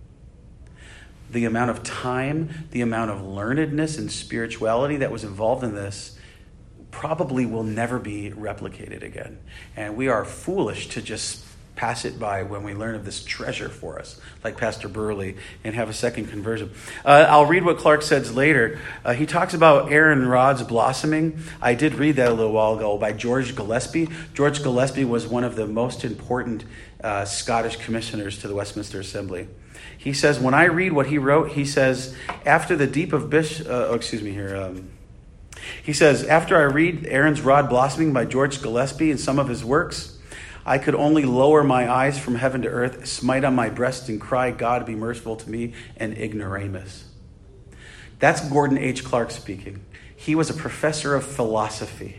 The amount of time, the amount of learnedness and spirituality that was involved in this probably will never be replicated again. And we are foolish to just pass it by when we learn of this treasure for us, like Pastor Burley, and have a second conversion. Uh, I'll read what Clark says later. Uh, he talks about Aaron Rod's blossoming. I did read that a little while ago by George Gillespie. George Gillespie was one of the most important uh, Scottish commissioners to the Westminster Assembly. He says, when I read what he wrote, he says, after the deep of Bish, uh, oh, excuse me here, um, he says, after I read Aaron's Rod Blossoming by George Gillespie and some of his works, I could only lower my eyes from heaven to earth, smite on my breast, and cry, God, be merciful to me, an ignoramus. That's Gordon H. Clark speaking. He was a professor of philosophy.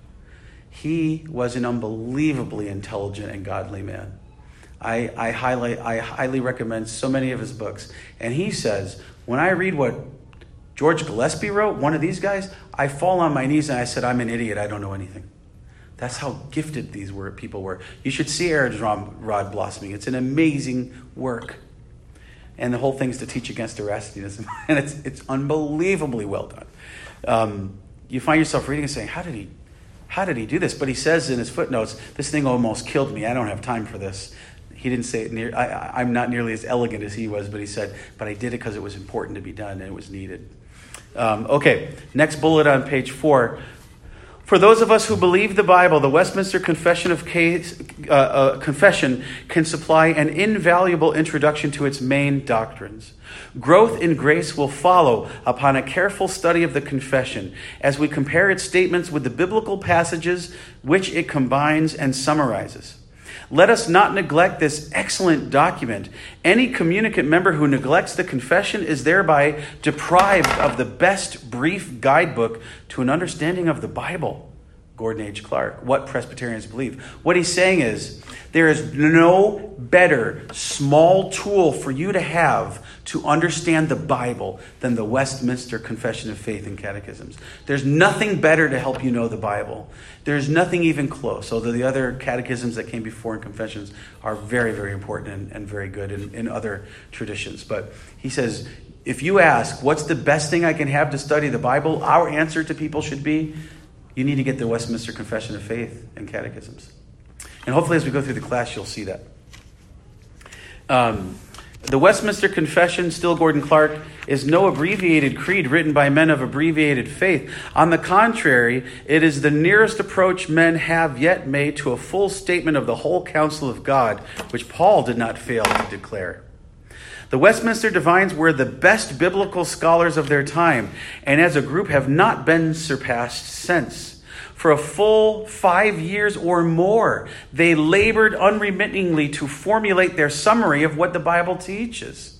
He was an unbelievably intelligent and godly man. I, I, highlight, I highly recommend so many of his books. And he says, when I read what George Gillespie wrote, one of these guys, I fall on my knees and I said, I'm an idiot. I don't know anything. That's how gifted these were, people were. You should see Aaron's Rod Blossoming. It's an amazing work. And the whole thing is to teach against Erastianism. And it's it's unbelievably well done. Um, you find yourself reading and saying, how did he, how did he do this? But he says in his footnotes, this thing almost killed me. I don't have time for this. He didn't say it near, I, I'm not nearly as elegant as he was, but he said, but I did it because it was important to be done and it was needed. Um, okay, next bullet on page four. For those of us who believe the Bible, the Westminster Confession of Case, uh, uh, Confession can supply an invaluable introduction to its main doctrines. Growth in grace will follow upon a careful study of the Confession as we compare its statements with the biblical passages which it combines and summarizes. Let us not neglect this excellent document. Any communicant member who neglects the confession is thereby deprived of the best brief guidebook to an understanding of the Bible. Gordon H. Clark, what Presbyterians believe. What he's saying is, there is no better small tool for you to have to understand the Bible than the Westminster Confession of Faith and Catechisms. There's nothing better to help you know the Bible. There's nothing even close, although the other catechisms that came before in confessions are very, very important and, and very good in, in other traditions. But he says, if you ask, what's the best thing I can have to study the Bible? Our answer to people should be, you need to get the Westminster Confession of Faith and Catechisms. And hopefully as we go through the class, you'll see that. Um, the Westminster Confession, still Gordon Clark, is no abbreviated creed written by men of abbreviated faith. On the contrary, it is the nearest approach men have yet made to a full statement of the whole counsel of God, which Paul did not fail to declare. The Westminster Divines were the best biblical scholars of their time, and as a group have not been surpassed since. For a full five years or more, they labored unremittingly to formulate their summary of what the Bible teaches.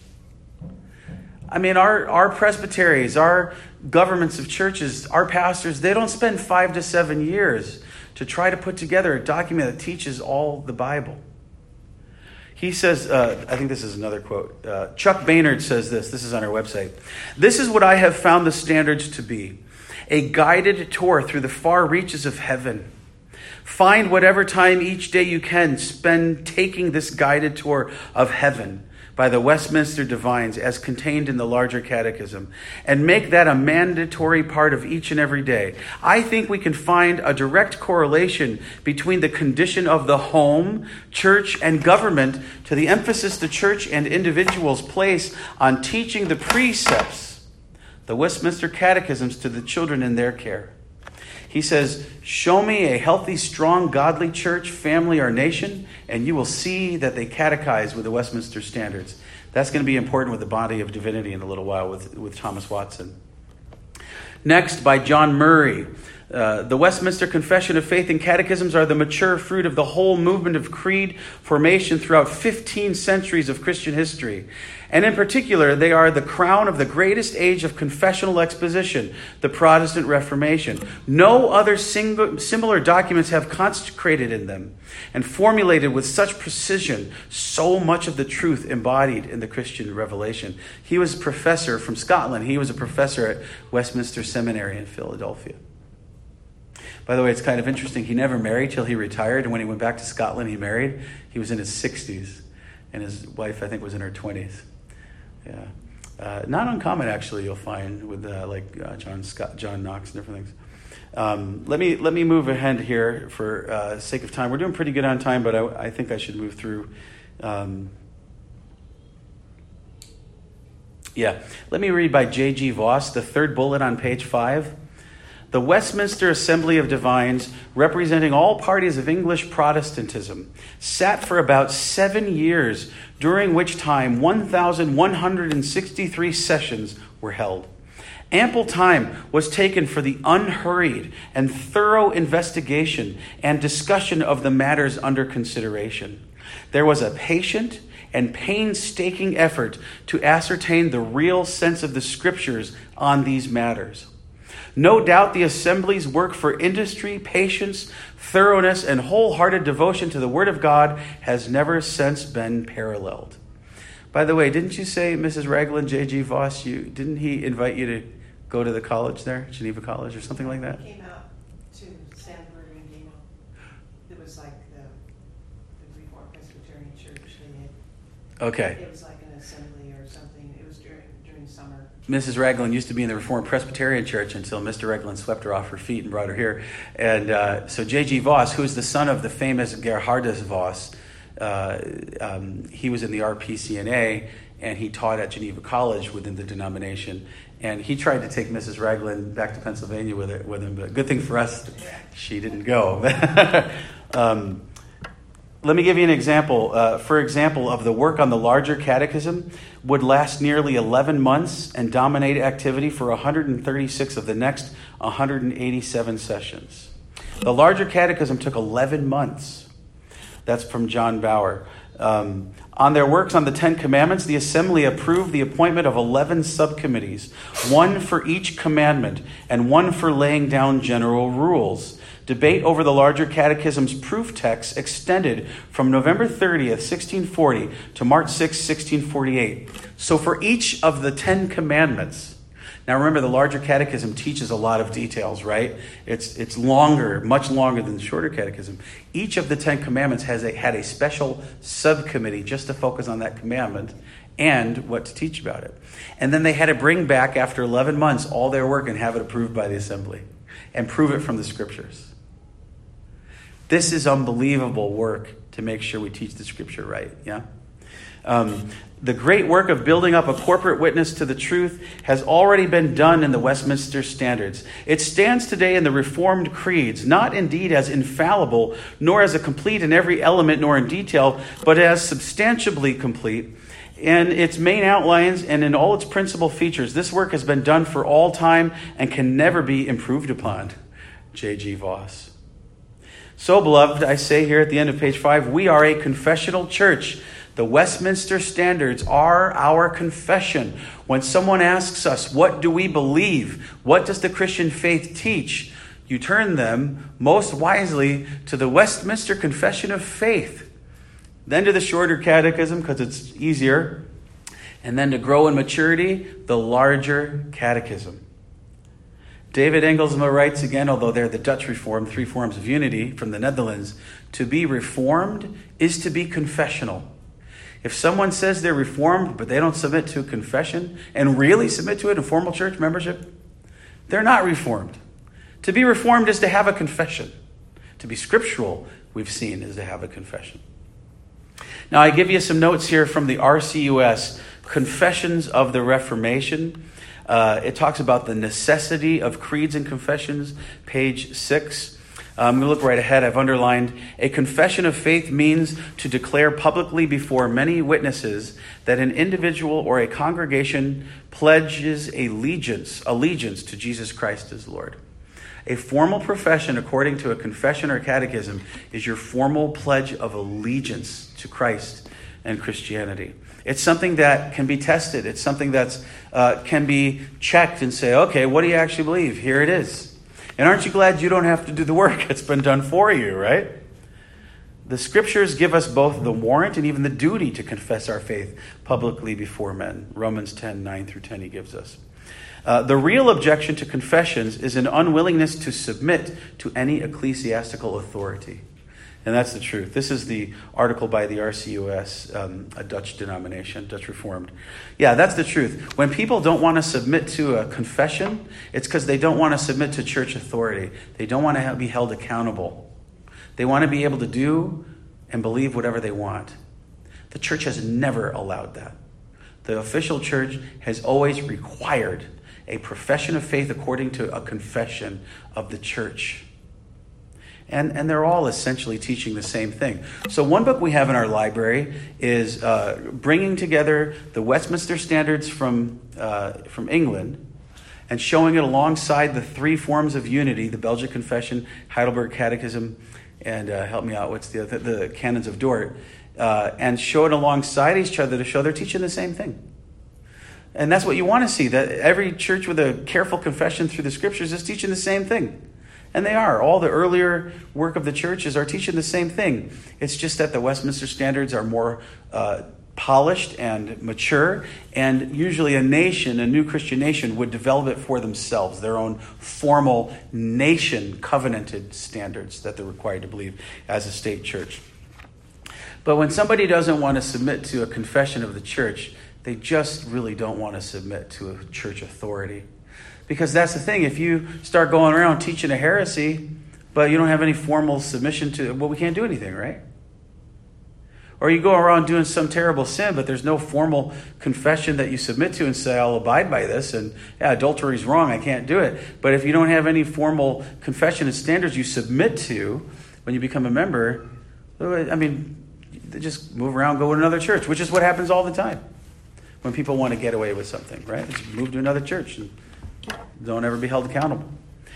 I mean, our, our presbyteries, our governments of churches, our pastors, they don't spend five to seven years to try to put together a document that teaches all the Bible. He says, uh, I think this is another quote. Uh, Chuck Baynard says this. This is on our website. This is what I have found the standards to be. A guided tour through the far reaches of heaven. Find whatever time each day you can spend taking this guided tour of heaven by the Westminster Divines as contained in the larger catechism, and make that a mandatory part of each and every day. I think we can find a direct correlation between the condition of the home, church, and government to the emphasis the church and individuals place on teaching the precepts, the Westminster Catechisms, to the children in their care. He says, show me a healthy, strong, godly church, family, or nation, and you will see that they catechize with the Westminster standards. That's going to be important with the body of divinity in a little while with, with Thomas Watson. Next, by John Murray. Uh, the Westminster Confession of Faith and Catechisms are the mature fruit of the whole movement of creed formation throughout fifteen centuries of Christian history. And in particular, they are the crown of the greatest age of confessional exposition, the Protestant Reformation. No other single, similar documents have consecrated in them and formulated with such precision so much of the truth embodied in the Christian revelation. He was a professor from Scotland. He was a professor at Westminster Seminary in Philadelphia. By the way, it's kind of interesting. He never married till he retired. And when he went back to Scotland, he married. He was in his sixties. And his wife, I think, was in her twenties. Yeah. Uh, not uncommon, actually, you'll find with uh, like uh, John Scott, John Knox and different things. Um, let me let me move ahead here for uh, sake of time. We're doing pretty good on time, but I, I think I should move through. Um, yeah, let me read by J G Voss, the third bullet on page five. The Westminster Assembly of Divines, representing all parties of English Protestantism, sat for about seven years, during which time one thousand one hundred sixty-three sessions were held. Ample time was taken for the unhurried and thorough investigation and discussion of the matters under consideration. There was a patient and painstaking effort to ascertain the real sense of the Scriptures on these matters. No doubt the Assembly's work for industry, patience, thoroughness, and wholehearted devotion to the Word of God has never since been paralleled. By the way, didn't you say, Missus Ragland, J G Voss, you, didn't he invite you to go to the college there, Geneva College or something like that? He came out to San Bernardino. It was like the, the Reformed Presbyterian Church. They had, Okay. It was like an assembly or something. It was during during summer. Missus Ragland used to be in the Reformed Presbyterian Church until Mister Ragland swept her off her feet and brought her here. And uh, so J G Voss, who's the son of the famous Gerhardus Voss, uh, um, he was in the R P C N A, and he taught at Geneva College within the denomination. And he tried to take Missus Ragland back to Pennsylvania with it, with him, but good thing for us, she didn't go. um, let me give you an example. Uh, for example, of the work on the larger catechism would last nearly eleven months and dominate activity for one hundred thirty-six of the next one hundred eighty-seven sessions. The larger catechism took eleven months. That's from John Bauer. Um, on their works on the Ten Commandments, the Assembly approved the appointment of eleven subcommittees, one for each commandment and one for laying down general rules. Debate over the larger catechism's proof text extended from November thirtieth, sixteen forty to March sixth, sixteen forty-eight. So for each of the Ten Commandments, now remember the larger catechism teaches a lot of details, right? It's it's longer, much longer than the shorter catechism. Each of the Ten Commandments has a, had a special subcommittee just to focus on that commandment and what to teach about it. And then they had to bring back, after eleven months, all their work and have it approved by the assembly and prove it from the Scriptures. This is unbelievable work to make sure we teach the Scripture right, yeah? Um, the great work of building up a corporate witness to the truth has already been done in the Westminster Standards. It stands today in the Reformed creeds, not indeed as infallible, nor as a complete in every element, nor in detail, but as substantially complete in its main outlines and in all its principal features. This work has been done for all time and can never be improved upon. J G Voss. So, beloved, I say here at the end of page five, we are a confessional church. The Westminster Standards are our confession. When someone asks us, what do we believe? What does the Christian faith teach? You turn them most wisely to the Westminster Confession of Faith, then to the shorter catechism because it's easier, and then to grow in maturity, the larger catechism. David Engelsma writes again, although they're the Dutch Reformed, Three Forms of Unity from the Netherlands, to be reformed is to be confessional. If someone says they're reformed, but they don't submit to a confession and really submit to it in formal church membership, they're not reformed. To be reformed is to have a confession. To be scriptural, we've seen, is to have a confession. Now, I give you some notes here from the R C U S, Confessions of the Reformation. Uh, it talks about the necessity of creeds and confessions, page six. I'm going to look right ahead. I've underlined, a confession of faith means to declare publicly before many witnesses that an individual or a congregation pledges allegiance, allegiance to Jesus Christ as Lord. A formal profession, according to a confession or catechism, is your formal pledge of allegiance to Christ and Christianity. It's something that can be tested. It's something that uh, can be checked and say, okay, what do you actually believe? Here it is. And aren't you glad you don't have to do the work? It's been done for you, right? The Scriptures give us both the warrant and even the duty to confess our faith publicly before men. Romans ten, nine through ten he gives us. Uh, the real objection to confessions is an unwillingness to submit to any ecclesiastical authority. And that's the truth. This is the article by the R C U S, um, a Dutch denomination, Dutch Reformed. Yeah, that's the truth. When people don't want to submit to a confession, it's because they don't want to submit to church authority. They don't want to be held accountable. They want to be able to do and believe whatever they want. The church has never allowed that. The official church has always required a profession of faith according to a confession of the church. And, and they're all essentially teaching the same thing. So one book we have in our library is uh, bringing together the Westminster Standards from, uh, from England and showing it alongside the three forms of unity, the Belgic Confession, Heidelberg Catechism, and uh, help me out, what's the other, the Canons of Dort, uh, and show it alongside each other to show they're teaching the same thing. And that's what you want to see, that every church with a careful confession through the scriptures is teaching the same thing. And they are. All the earlier work of the churches are teaching the same thing. It's just that the Westminster Standards are more uh, polished and mature, and usually a nation, a new Christian nation, would develop it for themselves, their own formal nation covenanted standards that they're required to believe as a state church. But when somebody doesn't want to submit to a confession of the church, they just really don't want to submit to a church authority. Because that's the thing, if you start going around teaching a heresy, but you don't have any formal submission to it, well, we can't do anything, right? Or you go around doing some terrible sin, but there's no formal confession that you submit to and say, I'll abide by this, and yeah, adultery is wrong, I can't do it. But if you don't have any formal confession and standards you submit to when you become a member, I mean, they just move around, go to another church, which is what happens all the time when people want to get away with something, right? They just move to another church and don't ever be held accountable.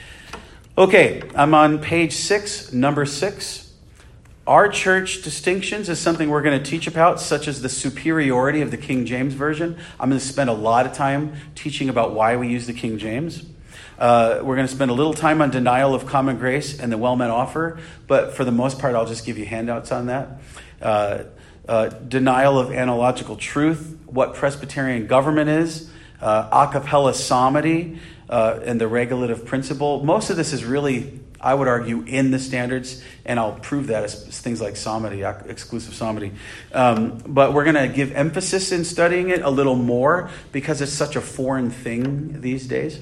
Okay, I'm on page six, number six. Our church distinctions is something we're going to teach about, such as the superiority of the King James Version. I'm going to spend a lot of time teaching about why we use the King James. Uh, we're going to spend a little time on denial of common grace and the well-meant offer, but for the most part, I'll just give you handouts on that. Uh, uh, denial of analogical truth, what Presbyterian government is, uh, a cappella psalmody, uh, and the regulative principle. Most of this is really, I would argue, in the standards, and I'll prove that as, as things like psalmody, exclusive psalmody. Um, but we're going to give emphasis in studying it a little more because it's such a foreign thing these days.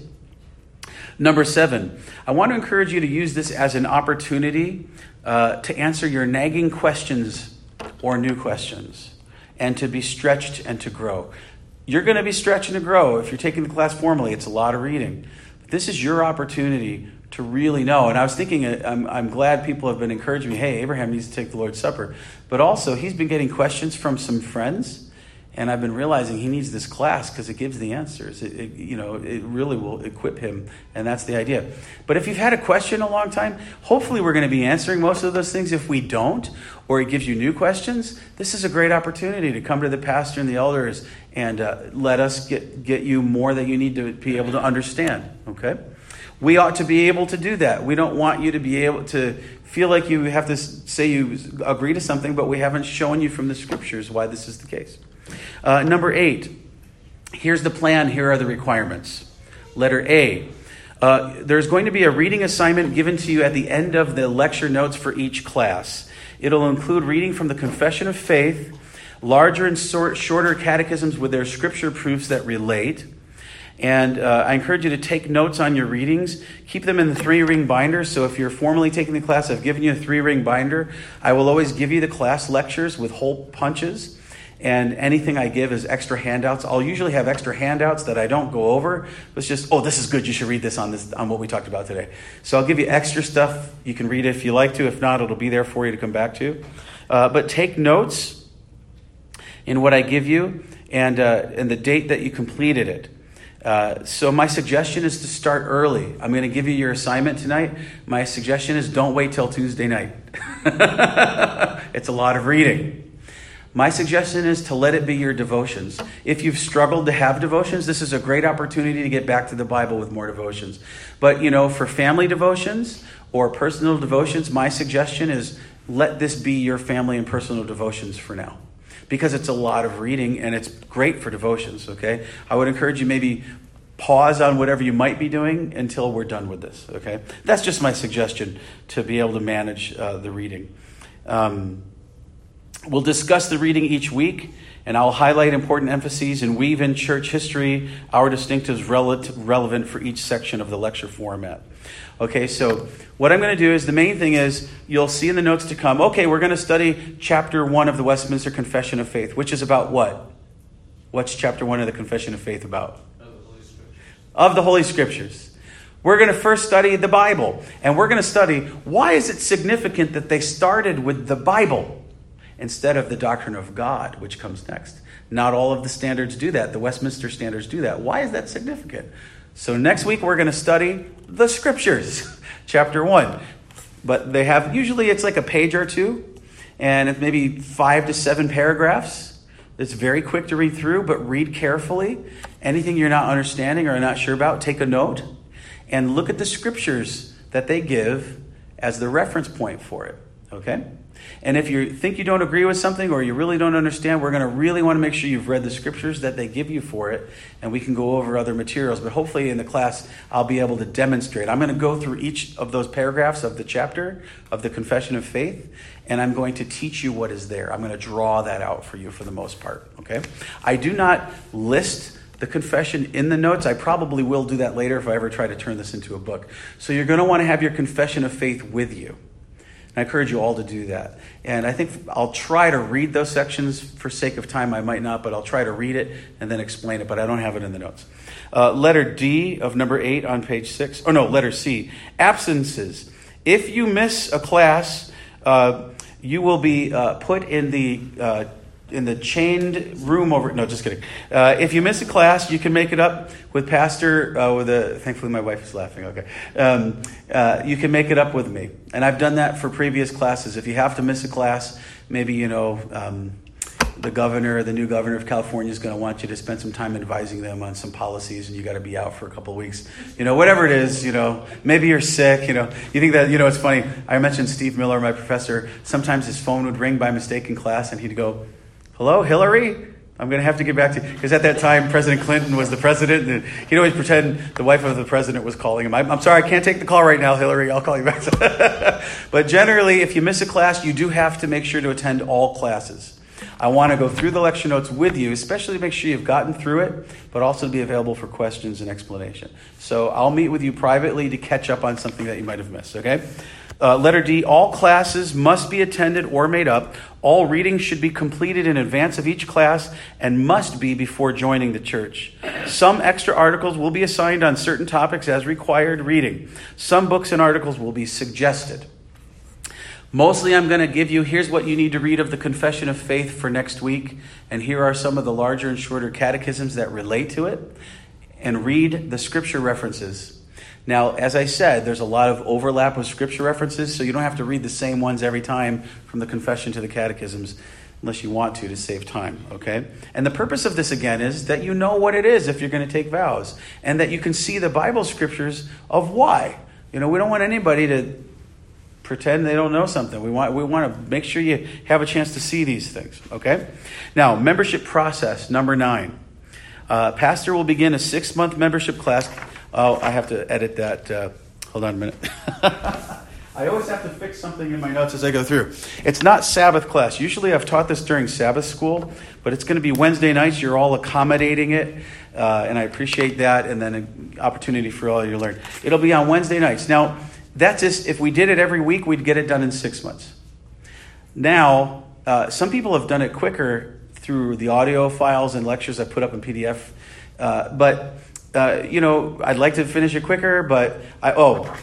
Number seven, I want to encourage you to use this as an opportunity uh, to answer your nagging questions or new questions, and to be stretched and to grow. You're going to be stretched and to grow. If you're taking the class formally, it's a lot of reading. But this is your opportunity to really know. And I was thinking, I'm, I'm glad people have been encouraging me, hey, Abraham needs to take the Lord's Supper. But also, he's been getting questions from some friends, and I've been realizing he needs this class because it gives the answers. It, it, you know, it really will equip him, and that's the idea. But if you've had a question a long time, hopefully we're going to be answering most of those things. If we don't, or it gives you new questions, this is a great opportunity to come to the pastor and the elders and uh, let us get, get you more that you need to be able to understand, okay? We ought to be able to do that. We don't want you to be able to feel like you have to say you agree to something, but we haven't shown you from the scriptures why this is the case. Uh, number eight, here's the plan, here are the requirements. Letter A, uh, there's going to be a reading assignment given to you at the end of the lecture notes for each class. It'll include reading from the Confession of Faith, larger and short, shorter catechisms with their scripture proofs that relate. And uh, I encourage you to take notes on your readings. Keep them in the three-ring binder. So if you're formally taking the class, I've given you a three-ring binder. I will always give you the class lectures with hole punches. And anything I give is extra handouts. I'll usually have extra handouts that I don't go over. It's just, oh, this is good. You should read this on this on what we talked about today. So I'll give you extra stuff. You can read it if you like to. If not, it'll be there for you to come back to. Uh, but take notes in what I give you and, uh, and the date that you completed it. Uh, so my suggestion is to start early. I'm going to give you your assignment tonight. My suggestion is don't wait till Tuesday night. It's a lot of reading. My suggestion is to let it be your devotions. If you've struggled to have devotions, this is a great opportunity to get back to the Bible with more devotions. But, you know, for family devotions or personal devotions, my suggestion is let this be your family and personal devotions for now. Because it's a lot of reading and it's great for devotions, okay? I would encourage you maybe pause on whatever you might be doing until we're done with this, okay? That's just my suggestion to be able to manage uh, the reading. Um, we'll discuss the reading each week, and I'll highlight important emphases and weave in church history, our distinctives rel- relevant for each section of the lecture format. Okay, so what I'm going to do is, the main thing is, you'll see in the notes to come, okay, we're going to study chapter one of the Westminster Confession of Faith, which is about what? What's chapter one of the Confession of Faith about? Of the Holy Scriptures. Of the Holy Scriptures. We're going to first study the Bible, and we're going to study, why is it significant that they started with the Bible instead of the doctrine of God, which comes next? Not all of the standards do that. The Westminster standards do that. Why is that significant? So next week we're going to study the Scriptures, chapter one. But they have, usually it's like a page or two, and it's maybe five to seven paragraphs. It's very quick to read through, but read carefully. Anything you're not understanding or not sure about, take a note and look at the Scriptures that they give as the reference point for it. Okay? And if you think you don't agree with something or you really don't understand, we're going to really want to make sure you've read the Scriptures that they give you for it, and we can go over other materials. But hopefully in the class, I'll be able to demonstrate. I'm going to go through each of those paragraphs of the chapter of the Confession of Faith, and I'm going to teach you what is there. I'm going to draw that out for you for the most part. Okay? I do not list the confession in the notes. I probably will do that later if I ever try to turn this into a book. So you're going to want to have your confession of faith with you. I encourage you all to do that. And I think I'll try to read those sections. For sake of time, I might not, but I'll try to read it and then explain it, but I don't have it in the notes. Uh, letter D of number eight on page six. Oh, no, letter C. Absences. If you miss a class, uh, you will be uh, put in the uh, in the chained room over... No, just kidding. Uh, if you miss a class, you can make it up with Pastor... Uh, with a, thankfully, my wife is laughing. Okay. Um, uh, you can make it up with me. And I've done that for previous classes. If you have to miss a class, maybe, you know, um, the governor, the new governor of California is going to want you to spend some time advising them on some policies, and you got to be out for a couple of weeks. You know, whatever it is, you know, maybe you're sick, you know. You think that, you know, it's funny. I mentioned Steve Miller, my professor. Sometimes his phone would ring by mistake in class, and he'd go, "Hello, Hillary? I'm going to have to get back to you." Because at that time, President Clinton was the president, and he'd always pretend the wife of the president was calling him. I'm, I'm sorry, I can't take the call right now, Hillary. I'll call you back. But generally, if you miss a class, you do have to make sure to attend all classes. I want to go through the lecture notes with you, especially to make sure you've gotten through it, but also to be available for questions and explanation. So I'll meet with you privately to catch up on something that you might have missed, okay? Uh, letter D, all classes must be attended or made up. All readings should be completed in advance of each class and must be before joining the church. Some extra articles will be assigned on certain topics as required reading. Some books and articles will be suggested. Mostly I'm going to give you, here's what you need to read of the Confession of Faith for next week, and here are some of the larger and shorter catechisms that relate to it, and read the scripture references. Now, as I said, there's a lot of overlap with scripture references, so you don't have to read the same ones every time from the confession to the catechisms, unless you want to, to save time, okay? And the purpose of this, again, is that you know what it is if you're going to take vows, and that you can see the Bible scriptures of why. You know, we don't want anybody to pretend they don't know something. We want we want to make sure you have a chance to see these things, okay? Now, membership process, number nine. Uh, pastor will begin a six-month membership class. Oh, I have to edit that. Uh, hold on a minute. I always have to fix something in my notes as I go through. It's not Sabbath class. Usually I've taught this during Sabbath school, but it's going to be Wednesday nights. You're all accommodating it, uh, and I appreciate that, and then an opportunity for all of you to learn. It'll be on Wednesday nights. Now, that's just, if we did it every week, we'd get it done in six months. Now, uh, some people have done it quicker through the audio files and lectures I put up in P D F, uh, but... Uh, you know, I'd like to finish it quicker, but I, oh,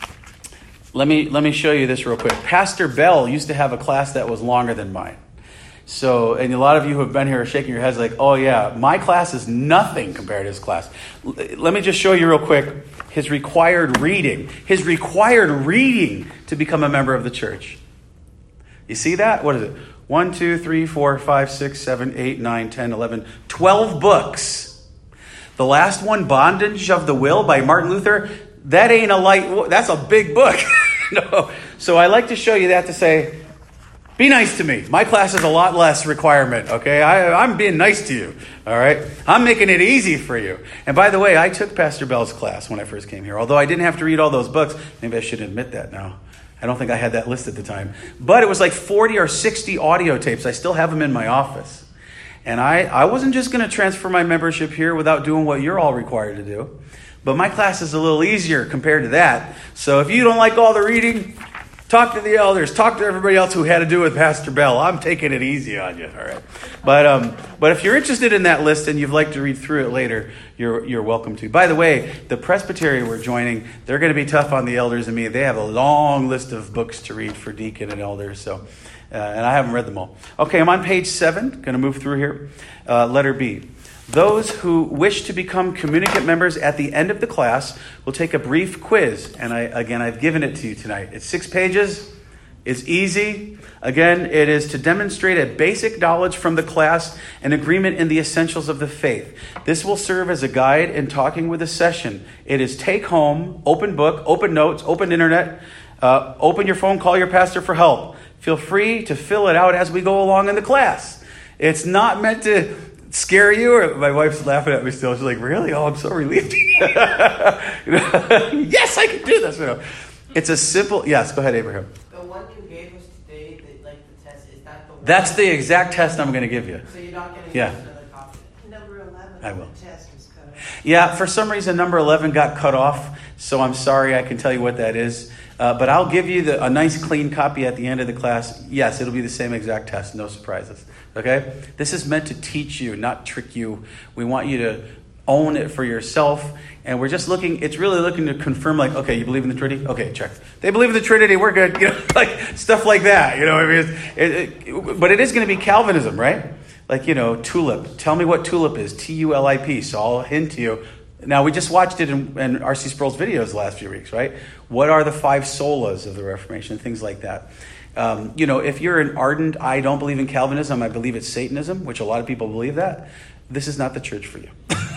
let me let me show you this real quick. Pastor Bell used to have a class that was longer than mine. So, and a lot of you who have been here are shaking your heads like, oh yeah, my class is nothing compared to his class. L- let me just show you real quick his required reading. His required reading to become a member of the church. You see that? What is it? One, two, three, four, five, six, seven, eight, nine, ten, eleven, twelve books. The last one, Bondage of the Will by Martin Luther, that ain't a light, that's a big book. No. So I like to show you that to say, be nice to me. My class is a lot less requirement, okay? I, I'm being nice to you, all right? I'm making it easy for you. And by the way, I took Pastor Bell's class when I first came here. Although I didn't have to read all those books. Maybe I should admit that now. I don't think I had that list at the time. But it was like forty or sixty audio tapes. I still have them in my office. And I, I wasn't just going to transfer my membership here without doing what you're all required to do. But my class is a little easier compared to that. So if you don't like all the reading, talk to the elders. Talk to everybody else who had to do with Pastor Bell. I'm taking it easy on you, all right? But um, but if you're interested in that list and you'd like to read through it later, you're you're welcome to. By the way, the presbytery we're joining, they're going to be tough on the elders and me. They have a long list of books to read for deacon and elders, so uh, and I haven't read them all. Okay, I'm on page seven. Going to move through here. Uh, letter B. Those who wish to become communicant members at the end of the class will take a brief quiz. And I again, I've given it to you tonight. It's six pages. It's easy. Again, it is to demonstrate a basic knowledge from the class and agreement in the essentials of the faith. This will serve as a guide in talking with a session. It is take home, open book, open notes, open internet, uh, open your phone, call your pastor for help. Feel free to fill it out as we go along in the class. It's not meant to scare you, or my wife's laughing at me still. She's like, really? Oh, I'm so relieved. Yes, I can do this. You know, it's a simple, yes, go ahead, Abraham. The one you gave us today, the, like the test, is that the one? That's the exact test I'm going to give you. So you're not going to Yeah. use another copy? Number eleven I on will. the test was cut off. Yeah, for some reason, number eleven got cut off, so I'm sorry, I can tell you what that is. Uh, but I'll give you the, a nice clean copy at the end of the class. Yes, it'll be the same exact test, no surprises. Okay? This is meant to teach you, not trick you. We want you to own it for yourself. And we're just looking, it's really looking to confirm, like, okay, you believe in the Trinity? Okay, check. They believe in the Trinity, we're good. You know, like stuff like that. You know, I mean, it, it, but it is going to be Calvinism, right? Like, you know, tulip. Tell me what tulip is. T U L I P. So I'll hint to you. Now, we just watched it in, in R C Sproul's videos the last few weeks, right? What are the five solas of the Reformation? Things like that. Um, you know, if you're an ardent, I don't believe in Calvinism, I believe it's Satanism, which a lot of people believe that, this is not the church for you.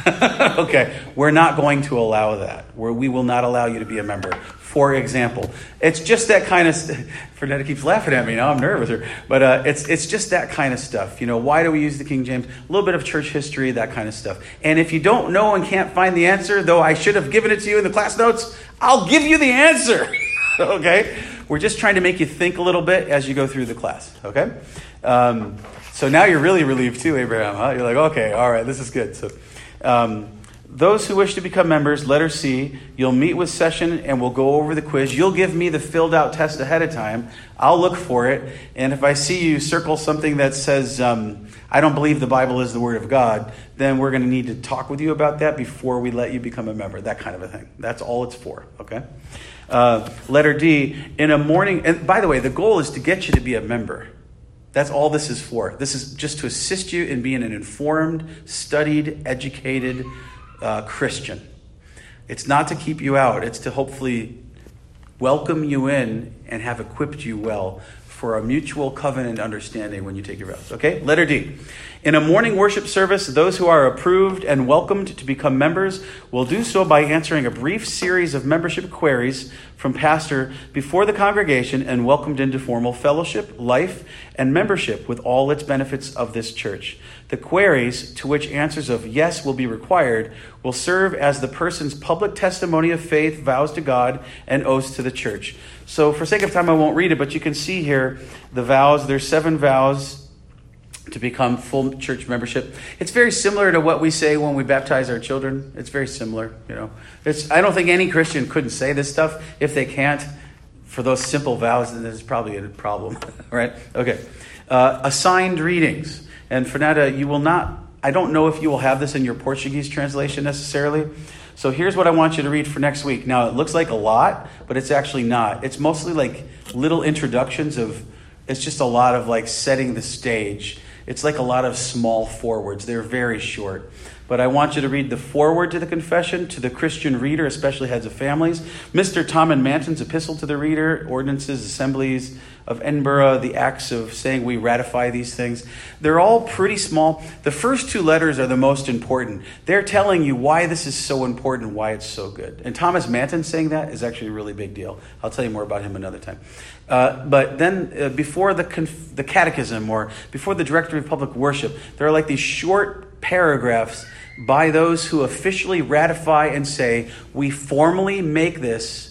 Okay, we're not going to allow that. Where we will not allow you to be a member. For example, it's just that kind of st- Fernetta keeps laughing at me now. I'm nervous here, but uh, it's it's just that kind of stuff. You know, why do we use the King James? A little bit of church history, that kind of stuff. And if you don't know and can't find the answer, though I should have given it to you in the class notes, I'll give you the answer. Okay, we're just trying to make you think a little bit as you go through the class. Okay, um, so now you're really relieved too, Abraham. Huh? You're like, okay, all right, this is good. So. Um, Those who wish to become members, letter C, you'll meet with session and we'll go over the quiz. You'll give me the filled out test ahead of time. I'll look for it. And if I see you circle something that says, um, I don't believe the Bible is the Word of God, then we're going to need to talk with you about that before we let you become a member. That kind of a thing. That's all it's for, okay? Uh, letter D, in a morning, and by the way, the goal is to get you to be a member. That's all this is for. This is just to assist you in being an informed, studied, educated uh, Christian. It's not to keep you out. It's to hopefully welcome you in and have equipped you well for a mutual covenant understanding when you take your vows. Okay, letter D. In a morning worship service, those who are approved and welcomed to become members will do so by answering a brief series of membership queries from pastor before the congregation and welcomed into formal fellowship, life, and membership with all its benefits of this church. The queries, to which answers of yes will be required, will serve as the person's public testimony of faith, vows to God, and oaths to the church. So for sake of time, I won't read it, but you can see here the vows. There's seven vows to become full church membership. It's very similar to what we say when we baptize our children. It's very similar, you know. It's, I don't think any Christian couldn't say this stuff. If they can't, for those simple vows, then there's probably a problem, right? Okay. Uh, assigned readings. And Fernanda, you will not, I don't know if you will have this in your Portuguese translation necessarily. So here's what I want you to read for next week. Now, it looks like a lot, but it's actually not. It's mostly like little introductions of, it's just a lot of like setting the stage. It's like a lot of small forewords. They're very short. But I want you to read the foreword to the confession, to the Christian reader, especially heads of families, Mister Tom Manton's epistle to the reader, ordinances, assemblies of Edinburgh, the acts of saying we ratify these things. They're all pretty small. The first two letters are the most important. They're telling you why this is so important, why it's so good. And Thomas Manton saying that is actually a really big deal. I'll tell you more about him another time. Uh, but then uh, before the conf- the catechism or before the directory of public worship, there are like these short paragraphs by those who officially ratify and say, we formally make this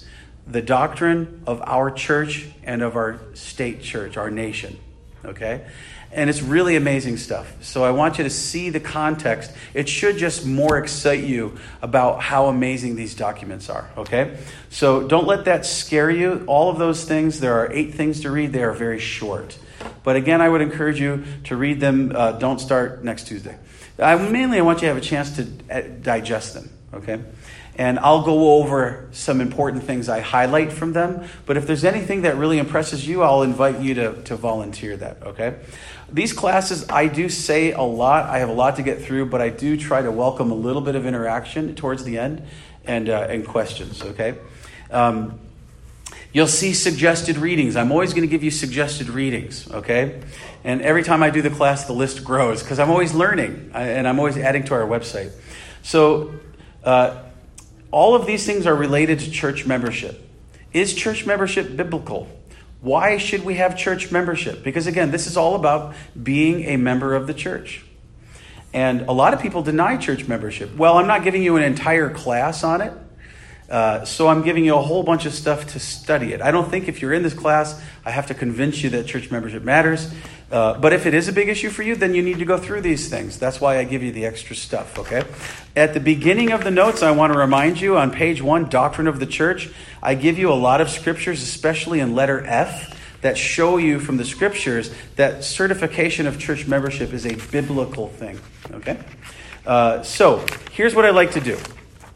the doctrine of our church and of our state church, our nation. Okay? And it's really amazing stuff. So I want you to see the context. It should just more excite you about how amazing these documents are. Okay? So don't let that scare you. All of those things, there are eight things to read. They are very short. But again, I would encourage you to read them. Uh, don't start next Tuesday. I, mainly, I want you to have a chance to uh, digest them. Okay? And I'll go over some important things I highlight from them. But if there's anything that really impresses you, I'll invite you to, to volunteer that, okay? These classes, I do say a lot. I have a lot to get through, but I do try to welcome a little bit of interaction towards the end and, uh, and questions, okay? Um, you'll see suggested readings. I'm always going to give you suggested readings, okay? And every time I do the class, the list grows because I'm always learning and I'm always adding to our website. So, uh, all of these things are related to church membership. Is church membership biblical? Why should we have church membership? Because again, this is all about being a member of the church. And a lot of people deny church membership. Well, I'm not giving you an entire class on it. Uh, so I'm giving you a whole bunch of stuff to study it. I don't think if you're in this class, I have to convince you that church membership matters. Uh, but if it is a big issue for you, then you need to go through these things. That's why I give you the extra stuff, okay? At the beginning of the notes, I want to remind you on page one, Doctrine of the Church, I give you a lot of scriptures, especially in letter F, that show you from the scriptures that certification of church membership is a biblical thing, okay? Uh, so here's what I'd like to do.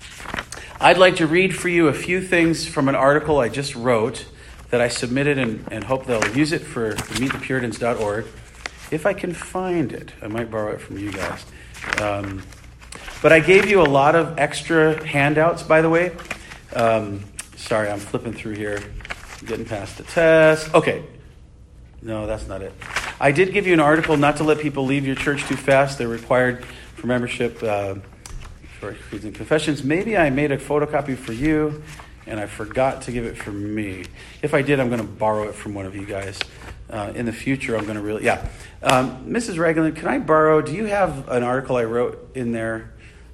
I'd like to read for you a few things from an article I just wrote that I submitted and, and hope they'll use it for meet the puritans dot org. If I can find it, I might borrow it from you guys. Um, but I gave you a lot of extra handouts, by the way. Um, sorry, I'm flipping through here. I'm getting past the test. Okay. No, that's not it. I did give you an article, Not to Let People Leave Your Church Too Fast. They're required for membership. Uh, Creeds and Confessions. Maybe I made a photocopy for you and I forgot to give it for me. If I did, I'm going to borrow it from one of you guys. Uh, in the future, I'm going to really... Yeah. Um, Missus Ragland, can I borrow... Do you have an article I wrote in there?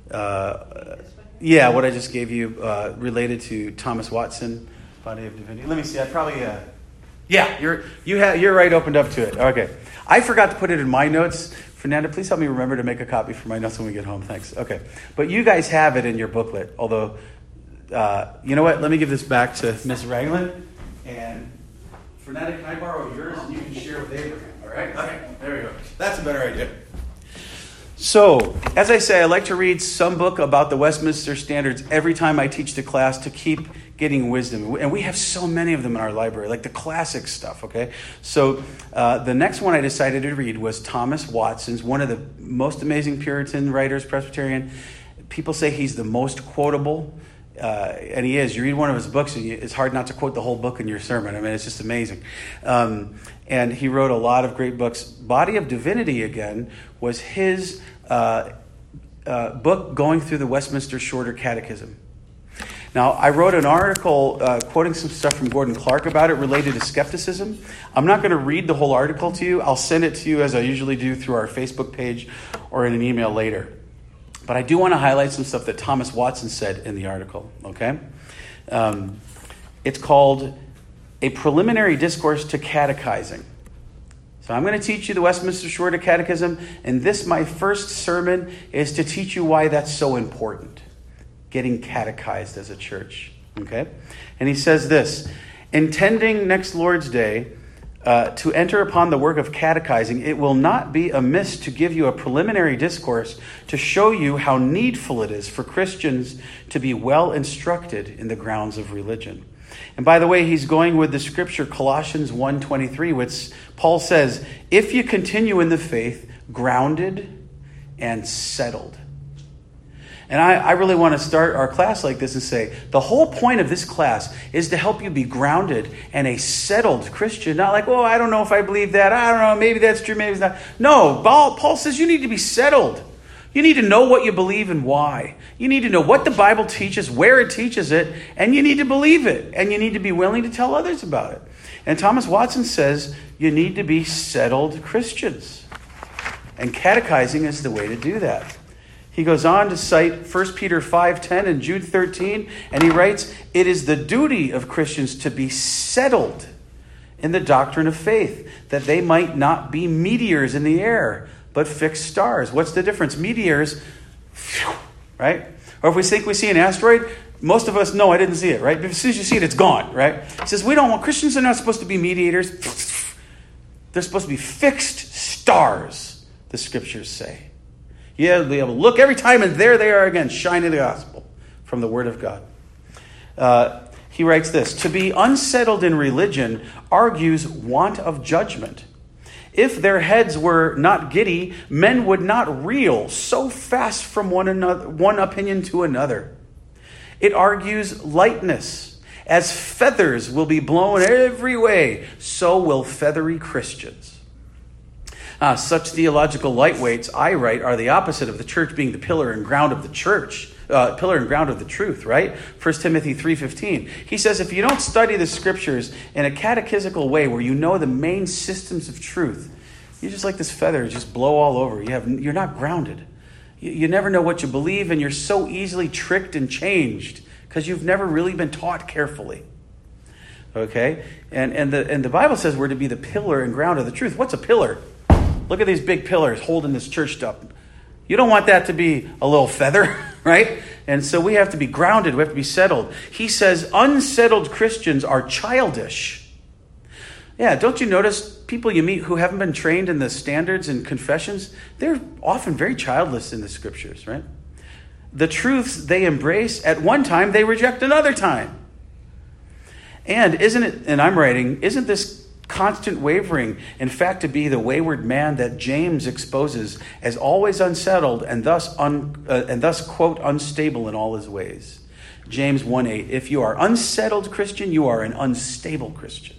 Uh, yeah, what I just gave you uh, related to Thomas Watson, Body of Divinity. Let me see. I probably... Uh, yeah, you're you have you're right opened up to it. Okay. I forgot to put it in my notes. Fernanda, please help me remember to make a copy for my notes when we get home. Thanks. Okay. But you guys have it in your booklet. Although, uh, you know what? Let me give this back to Miz Ragland. And Fernanda, can I borrow yours? And you can share with Abraham. All right? Okay. There we go. That's a better idea. So, as I say, I like to read some book about the Westminster Standards every time I teach the class to keep getting wisdom. And we have so many of them in our library, like the classic stuff, okay? So uh, the next one I decided to read was Thomas Watson's, one of the most amazing Puritan writers, Presbyterian. People say he's the most quotable, uh, and he is. You read one of his books, and you, it's hard not to quote the whole book in your sermon. I mean, it's just amazing. Um, and he wrote a lot of great books. Body of Divinity, again, was his uh, uh, book going through the Westminster Shorter Catechism. Now, I wrote an article uh, quoting some stuff from Gordon Clark about it related to skepticism. I'm not going to read the whole article to you. I'll send it to you as I usually do through our Facebook page or in an email later. But I do want to highlight some stuff that Thomas Watson said in the article, okay? Um, it's called A Preliminary Discourse to Catechizing. So I'm going to teach you the Westminster Shorter Catechism, and this, my first sermon, is to teach you why that's so important. Getting catechized as a church, okay? And he says this, intending next Lord's Day uh, to enter upon the work of catechizing, it will not be amiss to give you a preliminary discourse to show you how needful it is for Christians to be well instructed in the grounds of religion. And by the way, he's going with the scripture Colossians one twenty-three, which Paul says, if you continue in the faith, grounded and settled. And I, I really want to start our class like this and say, the whole point of this class is to help you be grounded and a settled Christian. Not like, oh, I don't know if I believe that. I don't know, maybe that's true, maybe it's not. No, Paul, Paul says you need to be settled. You need to know what you believe and why. You need to know what the Bible teaches, where it teaches it, and you need to believe it. And you need to be willing to tell others about it. And Thomas Watson says you need to be settled Christians. And catechizing is the way to do that. He goes on to cite First Peter five ten and Jude thirteen, and he writes, "It is the duty of Christians to be settled in the doctrine of faith, that they might not be meteors in the air, but fixed stars." What's the difference? Meteors, right? Or if we think we see an asteroid, most of us know I didn't see it, right? But as soon as you see it, it's gone, right? He says, we don't want, Christians are not supposed to be mediators. They're supposed to be fixed stars, the scriptures say. Yeah, they have a look every time, and there they are again, shining the gospel from the Word of God. Uh, he writes this, "To be unsettled in religion argues want of judgment. If their heads were not giddy, men would not reel so fast from one another, one opinion to another. It argues lightness. As feathers will be blown every way, so will feathery Christians." Ah, such theological lightweights, I write, are the opposite of the church being the pillar and ground of the church, uh, pillar and ground of the truth, right? First Timothy three fifteen. He says, if you don't study the scriptures in a catechetical way where you know the main systems of truth, you're just like this feather, just blow all over. You have, you're not grounded. You, you never know what you believe, and you're so easily tricked and changed because you've never really been taught carefully. Okay? And, and, the, and the Bible says we're to be the pillar and ground of the truth. What's a pillar? Look at these big pillars holding this church up. You don't want that to be a little feather, right? And so we have to be grounded. We have to be settled. He says unsettled Christians are childish. Yeah, don't you notice people you meet who haven't been trained in the standards and confessions? They're often very childless in the scriptures, right? The truths they embrace at one time, they reject another time. And isn't it, and I'm writing, isn't this constant wavering, in fact, to be the wayward man that James exposes as always unsettled and thus, un, uh, and thus quote, unstable in all his ways? James one eight, if you are unsettled Christian, you are an unstable Christian.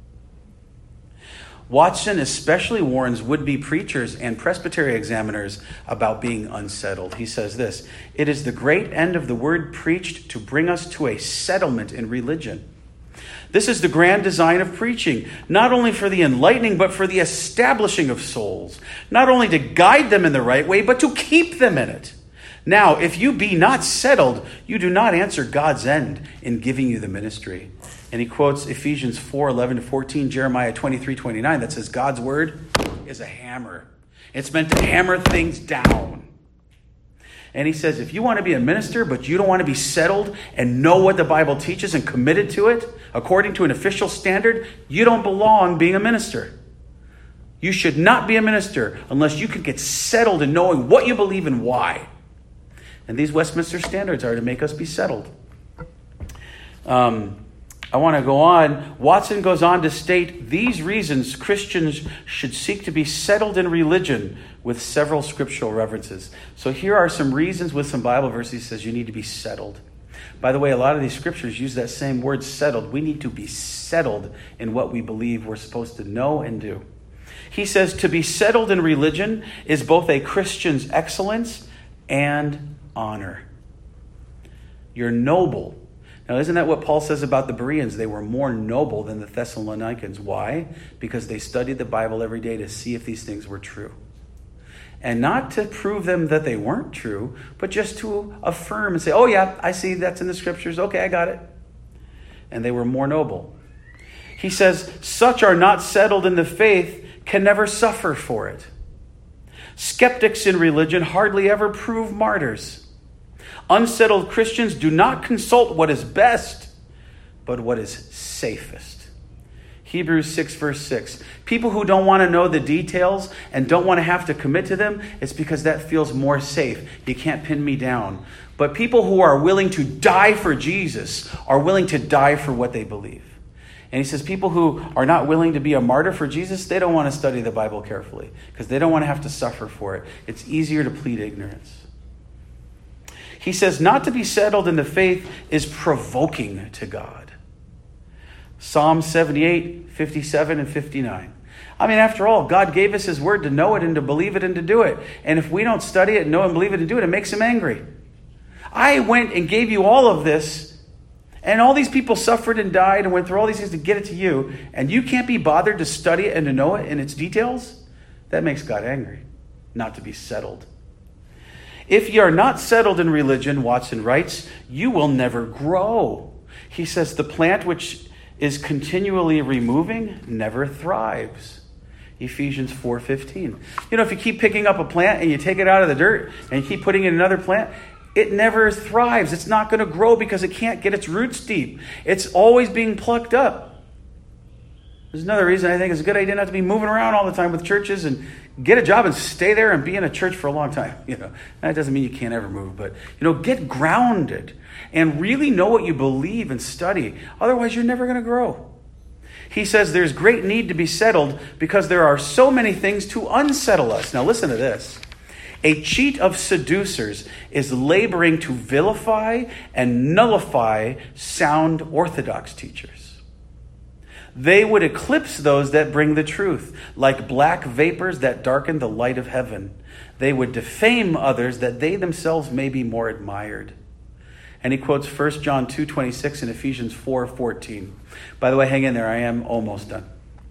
Watson especially warns would-be preachers and presbytery examiners about being unsettled. He says this, it is the great end of the word preached to bring us to a settlement in religion. This is the grand design of preaching, not only for the enlightening, but for the establishing of souls, not only to guide them in the right way, but to keep them in it. Now, if you be not settled, you do not answer God's end in giving you the ministry. And he quotes Ephesians four eleven to fourteen, Jeremiah twenty-three twenty-nine, that says God's word is a hammer. It's meant to hammer things down. And he says, if you want to be a minister, but you don't want to be settled and know what the Bible teaches and committed to it, according to an official standard, you don't belong being a minister. You should not be a minister unless you can get settled in knowing what you believe and why. And these Westminster standards are to make us be settled. Um, I want to go on. Watson goes on to state these reasons Christians should seek to be settled in religion with several scriptural references. So here are some reasons with some Bible verses. He says you need to be settled. By the way, a lot of these scriptures use that same word, settled. We need to be settled in what we believe we're supposed to know and do. He says to be settled in religion is both a Christian's excellence and honor. You're noble. Now, isn't that what Paul says about the Bereans? They were more noble than the Thessalonians. Why? Because they studied the Bible every day to see if these things were true. And not to prove them that they weren't true, but just to affirm and say, oh yeah, I see that's in the scriptures. Okay, I got it. And they were more noble. He says, such are not settled in the faith can never suffer for it. Skeptics in religion hardly ever prove martyrs. Unsettled Christians do not consult what is best, but what is safest. Hebrews six verse six. People who don't want to know the details and don't want to have to commit to them, it's because that feels more safe. You can't pin me down. But people who are willing to die for Jesus are willing to die for what they believe. And he says people who are not willing to be a martyr for Jesus, they don't want to study the Bible carefully because they don't want to have to suffer for it. It's easier to plead ignorance. He says not to be settled in the faith is provoking to God. Psalm seventy-eight, fifty-seven, and fifty-nine. I mean, after all, God gave us his word to know it and to believe it and to do it. And if we don't study it, know and believe it and do it, it makes him angry. I went and gave you all of this, and all these people suffered and died and went through all these things to get it to you, and you can't be bothered to study it and to know it in its details? That makes God angry, not to be settled. If ye are not settled in religion, Watson writes, you will never grow. He says the plant which is continually removing never thrives. Ephesians four fifteen. You know, if you keep picking up a plant and you take it out of the dirt and you keep putting in another plant, it never thrives. It's not going to grow because it can't get its roots deep. It's always being plucked up. There's another reason I think it's a good idea not to be moving around all the time with churches, and get a job and stay there and be in a church for a long time. You know, that doesn't mean you can't ever move, but you know, get grounded and really know what you believe and study. Otherwise, you're never going to grow. He says there's great need to be settled because there are so many things to unsettle us. Now listen to this. A cheat of seducers is laboring to vilify and nullify sound orthodox teachers. They would eclipse those that bring the truth, like black vapors that darken the light of heaven. They would defame others that they themselves may be more admired. And he quotes First John two twenty-six and Ephesians four fourteen. By the way, hang in there. I am almost done.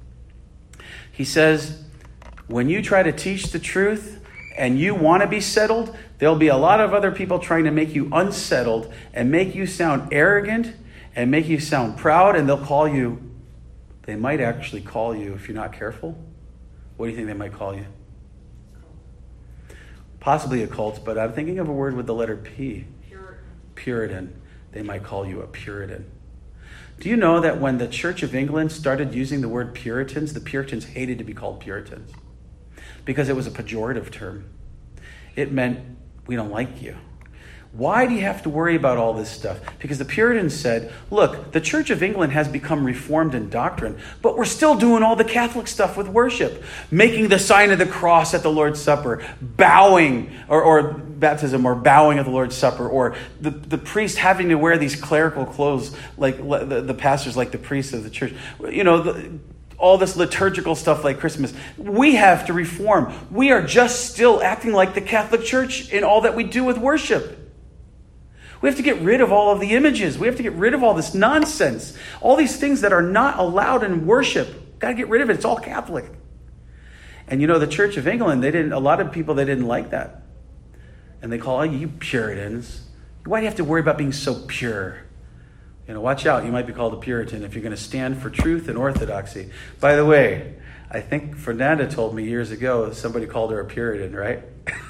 He says, when you try to teach the truth and you want to be settled, there'll be a lot of other people trying to make you unsettled and make you sound arrogant and make you sound proud, and they'll call you, they might actually call you, if you're not careful, what do you think they might call you? Possibly a cult, but I'm thinking of a word with the letter P. Puritan. They might call you a Puritan. Do you know that when the Church of England started using the word Puritans, the Puritans hated to be called Puritans because it was a pejorative term. It meant, we don't like you. Why do you have to worry about all this stuff? Because the Puritans said, look, the Church of England has become reformed in doctrine, but we're still doing all the Catholic stuff with worship, making the sign of the cross at the Lord's Supper, bowing, or, or baptism, or bowing at the Lord's Supper, or the, the priest having to wear these clerical clothes like the, the pastors, like the priests of the church. You know, the, all this liturgical stuff like Christmas. We have to reform. We are just still acting like the Catholic Church in all that we do with worship. We have to get rid of all of the images. We have to get rid of all this nonsense. All these things that are not allowed in worship. Got to get rid of it. It's all Catholic. And you know, the Church of England, they didn't, a lot of people, they didn't like that. And they call you Puritans. Why do you have to worry about being so pure? You know, watch out. You might be called a Puritan if you're going to stand for truth and orthodoxy. By the way, I think Fernanda told me years ago, somebody called her a Puritan, right?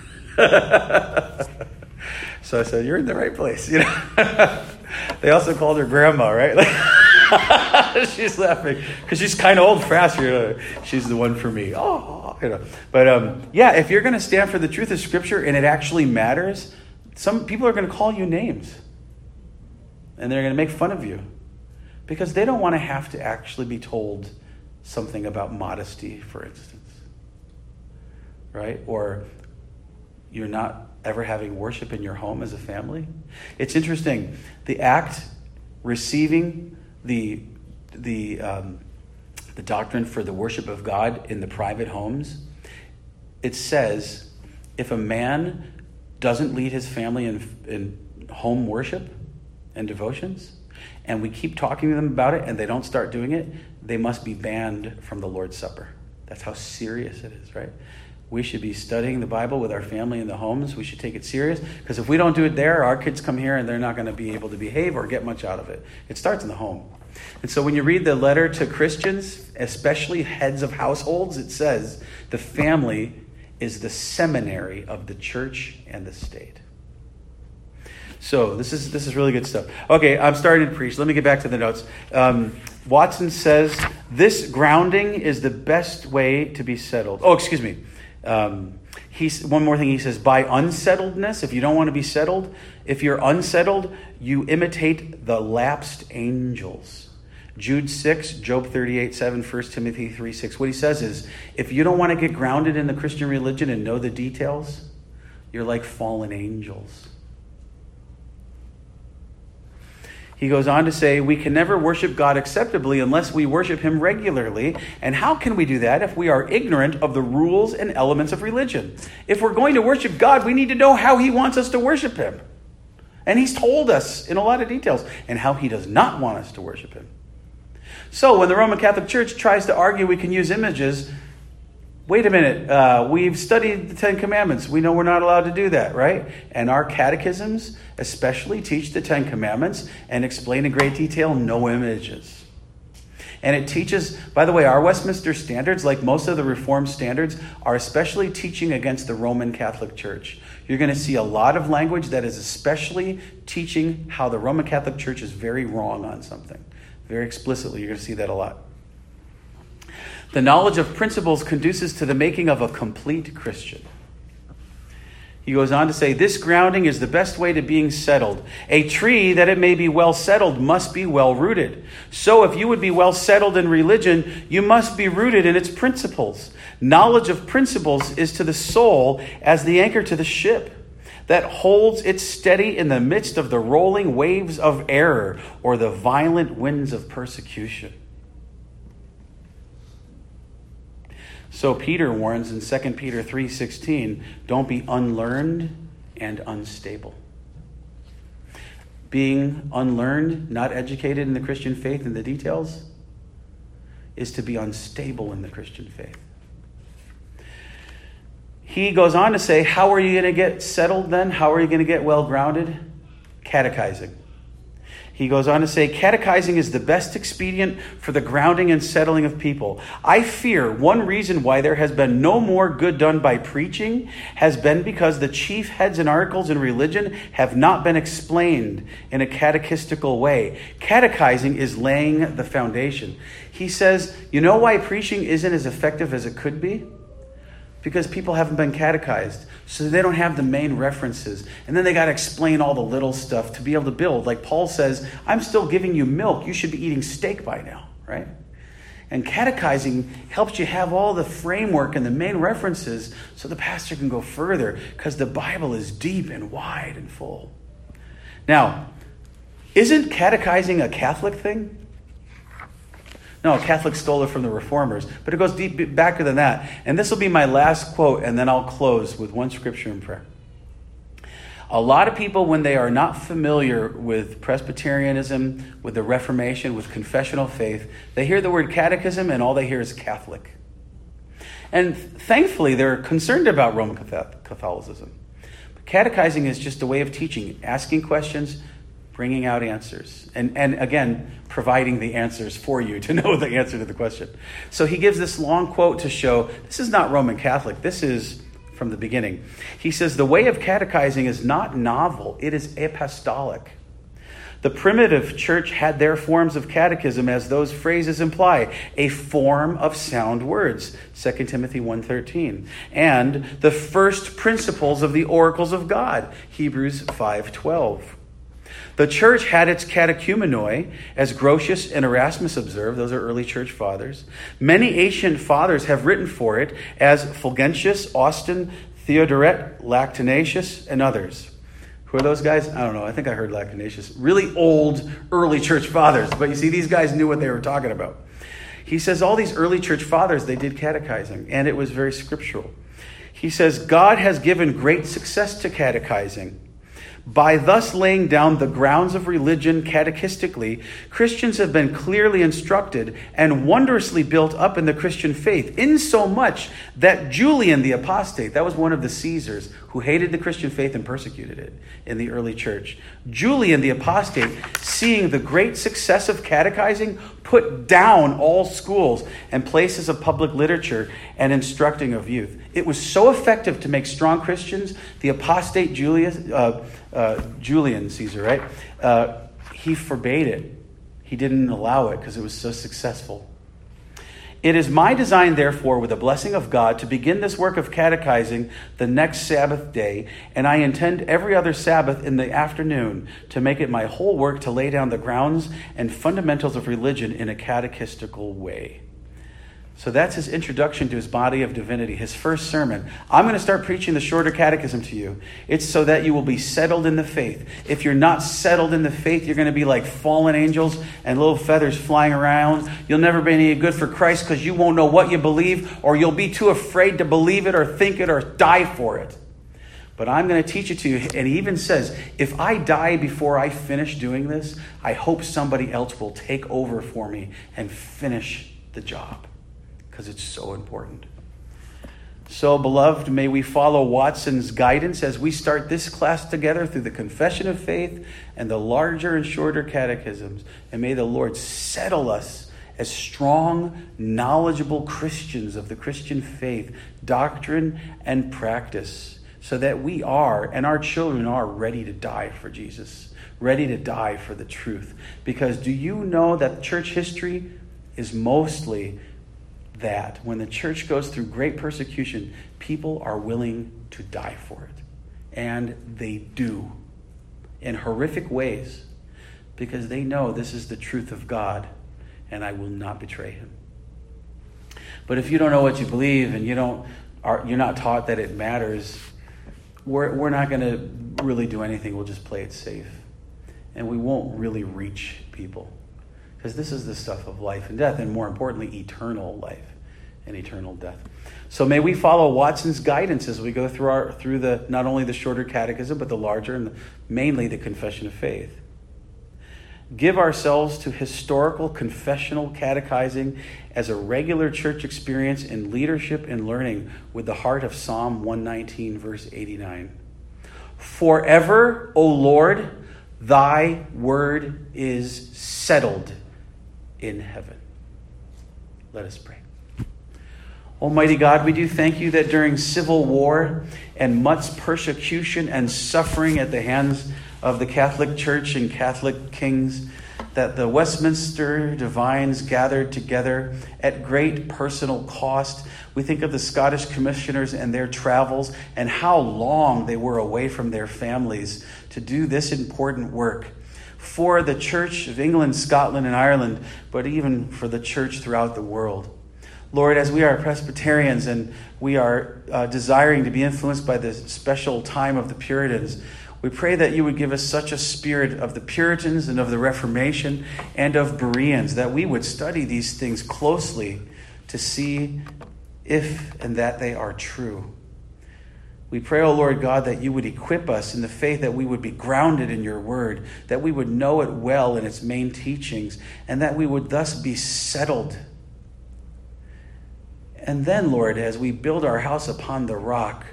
So I said, you're in the right place. You know, they also called her grandma, right? Like, she's laughing because she's kind of old fashioned. You know, she's the one for me. Oh, you know. But um, yeah, if you're going to stand for the truth of Scripture and it actually matters, some people are going to call you names, and they're going to make fun of you because they don't want to have to actually be told something about modesty, for instance, right? Or you're not ever having worship in your home as a family. It's interesting. The act receiving the the um, the doctrine for the worship of God in the private homes, it says if a man doesn't lead his family in, in home worship and devotions, and we keep talking to them about it and they don't start doing it, they must be banned from the Lord's Supper. That's how serious it is, right? We should be studying the Bible with our family in the homes. We should take it serious because if we don't do it there, our kids come here and they're not going to be able to behave or get much out of it. It starts in the home. And so when you read the letter to Christians, especially heads of households, it says the family is the seminary of the church and the state. So this is this is really good stuff. Okay, I'm starting to preach. Let me get back to the notes. Um, Watson says this grounding is the best way to be settled. Oh, excuse me. Um, he's one more thing he says, by unsettledness, if you don't want to be settled, if you're unsettled, you imitate the lapsed angels. Jude six, Job thirty-eight seven, First Timothy three six. What he says is, if you don't want to get grounded in the Christian religion and know the details, you're like fallen angels. He goes on to say, we can never worship God acceptably unless we worship him regularly. And how can we do that if we are ignorant of the rules and elements of religion? If we're going to worship God, we need to know how he wants us to worship him. And he's told us in a lot of details, and how he does not want us to worship him. So when the Roman Catholic Church tries to argue we can use images, wait a minute, uh, we've studied the Ten Commandments. We know we're not allowed to do that, right? And our catechisms especially teach the Ten Commandments and explain in great detail no images. And it teaches, by the way, our Westminster Standards, like most of the Reformed standards, are especially teaching against the Roman Catholic Church. You're going to see a lot of language that is especially teaching how the Roman Catholic Church is very wrong on something. Very explicitly, you're going to see that a lot. The knowledge of principles conduces to the making of a complete Christian. He goes on to say, this grounding is the best way to being settled. A tree, that it may be well settled, must be well rooted. So if you would be well settled in religion, you must be rooted in its principles. Knowledge of principles is to the soul as the anchor to the ship that holds it steady in the midst of the rolling waves of error or the violent winds of persecution. So Peter warns in Second Peter three sixteen, don't be unlearned and unstable. Being unlearned, not educated in the Christian faith in the details, is to be unstable in the Christian faith. He goes on to say, how are you going to get settled then? How are you going to get well grounded? Catechizing. He goes on to say, catechizing is the best expedient for the grounding and settling of people. I fear one reason why there has been no more good done by preaching has been because the chief heads and articles in religion have not been explained in a catechistical way. Catechizing is laying the foundation. He says, you know why preaching isn't as effective as it could be? Because people haven't been catechized. So they don't have the main references. And then they got to explain all the little stuff to be able to build. Like Paul says, I'm still giving you milk. You should be eating steak by now, right? And catechizing helps you have all the framework and the main references so the pastor can go further because the Bible is deep and wide and full. Now, isn't catechizing a Catholic thing? No, Catholics stole it from the Reformers, but it goes deep back than that. And this will be my last quote, and then I'll close with one scripture and prayer. A lot of people, when they are not familiar with Presbyterianism, with the Reformation, with confessional faith, they hear the word catechism, and all they hear is Catholic. And thankfully, they're concerned about Roman Catholicism. But catechizing is just a way of teaching, asking questions, bringing out answers. And, and again, providing the answers for you to know the answer to the question. So he gives this long quote to show this is not Roman Catholic. This is from the beginning. He says, the way of catechizing is not novel. It is apostolic. The primitive church had their forms of catechism, as those phrases imply, a form of sound words, Second Timothy one thirteen, and the first principles of the oracles of God, Hebrews five twelve. The church had its catechumenoi, as Grotius and Erasmus observe. Those are early church fathers. Many ancient fathers have written for it, as Fulgentius, Austin, Theodoret, Lactantius, and others. Who are those guys? I don't know. I think I heard Lactantius. Really old early church fathers. But you see, these guys knew what they were talking about. He says all these early church fathers, they did catechizing, and it was very scriptural. He says, God has given great success to catechizing. By thus laying down the grounds of religion catechistically, Christians have been clearly instructed and wondrously built up in the Christian faith, insomuch that Julian the Apostate, that was one of the Caesars who hated the Christian faith and persecuted it in the early church. Julian the Apostate, seeing the great success of catechizing, put down all schools and places of public literature and instructing of youth. It was so effective to make strong Christians. The apostate Julius, uh, uh, Julian Caesar, right? Uh, he forbade it. He didn't allow it because it was so successful. It is my design, therefore, with the blessing of God, to begin this work of catechizing the next Sabbath day, and I intend every other Sabbath in the afternoon to make it my whole work to lay down the grounds and fundamentals of religion in a catechistical way. So that's his introduction to his body of divinity, his first sermon. I'm going to start preaching the shorter catechism to you. It's so that you will be settled in the faith. If you're not settled in the faith, you're going to be like fallen angels and little feathers flying around. You'll never be any good for Christ because you won't know what you believe, or you'll be too afraid to believe it or think it or die for it. But I'm going to teach it to you. And he even says, if I die before I finish doing this, I hope somebody else will take over for me and finish the job. Because it's so important. So, beloved, may we follow Watson's guidance as we start this class together through the Confession of Faith and the larger and shorter catechisms. And may the Lord settle us as strong, knowledgeable Christians of the Christian faith, doctrine, and practice, so that we are, and our children are, ready to die for Jesus, ready to die for the truth. Because do you know that church history is mostly that when the church goes through great persecution, people are willing to die for it. And they do, in horrific ways, because they know this is the truth of God, and I will not betray him. But if you don't know what you believe, and you don't, are, you're not taught that it matters, we're, we're not going to really do anything. We'll just play it safe. And we won't really reach people. Because this is the stuff of life and death, and more importantly, eternal life and eternal death. So may we follow Watson's guidance as we go through our through the not only the shorter catechism, but the larger and the, mainly the Confession of Faith. Give ourselves to historical confessional catechizing as a regular church experience in leadership and learning with the heart of Psalm one nineteen, verse eighty-nine. Forever, O Lord, thy word is settled in heaven. Let us pray. Almighty God, we do thank you that during civil war and much persecution and suffering at the hands of the Catholic Church and Catholic kings, that the Westminster divines gathered together at great personal cost. We think of the Scottish commissioners and their travels and how long they were away from their families to do this important work for the Church of England, Scotland, and Ireland, but even for the church throughout the world. Lord, as we are Presbyterians and we are uh, desiring to be influenced by the special time of the Puritans, we pray that you would give us such a spirit of the Puritans and of the Reformation and of Bereans, that we would study these things closely to see if and that they are true. We pray, O Lord God, that you would equip us in the faith, that we would be grounded in your word, that we would know it well in its main teachings, and that we would thus be settled. And then, Lord, as we build our house upon the rock,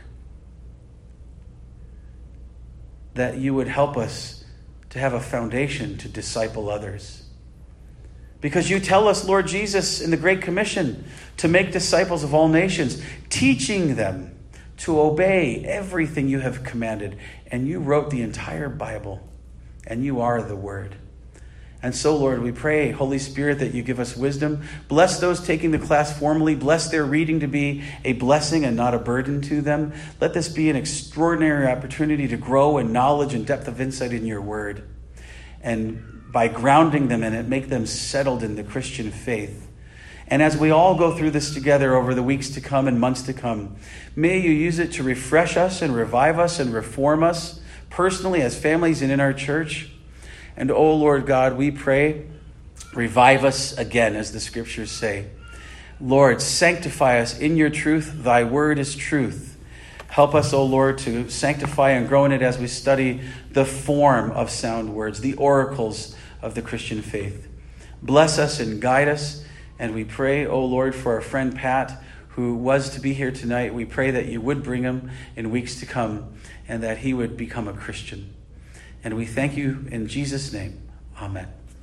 that you would help us to have a foundation to disciple others. Because you tell us, Lord Jesus, in the Great Commission, to make disciples of all nations, teaching them to obey everything you have commanded. And you wrote the entire Bible, and you are the Word. And so, Lord, we pray, Holy Spirit, that you give us wisdom. Bless those taking the class formally. Bless their reading to be a blessing and not a burden to them. Let this be an extraordinary opportunity to grow in knowledge and depth of insight in your word. And by grounding them in it, make them settled in the Christian faith. And as we all go through this together over the weeks to come and months to come, may you use it to refresh us and revive us and reform us personally as families and in our church. And, oh, Lord God, we pray, revive us again, as the scriptures say. Lord, sanctify us in your truth. Thy word is truth. Help us, O Lord, to sanctify and grow in it as we study the form of sound words, the oracles of the Christian faith. Bless us and guide us. And we pray, O Lord, for our friend Pat, who was to be here tonight. We pray that you would bring him in weeks to come and that he would become a Christian. And we thank you in Jesus' name. Amen.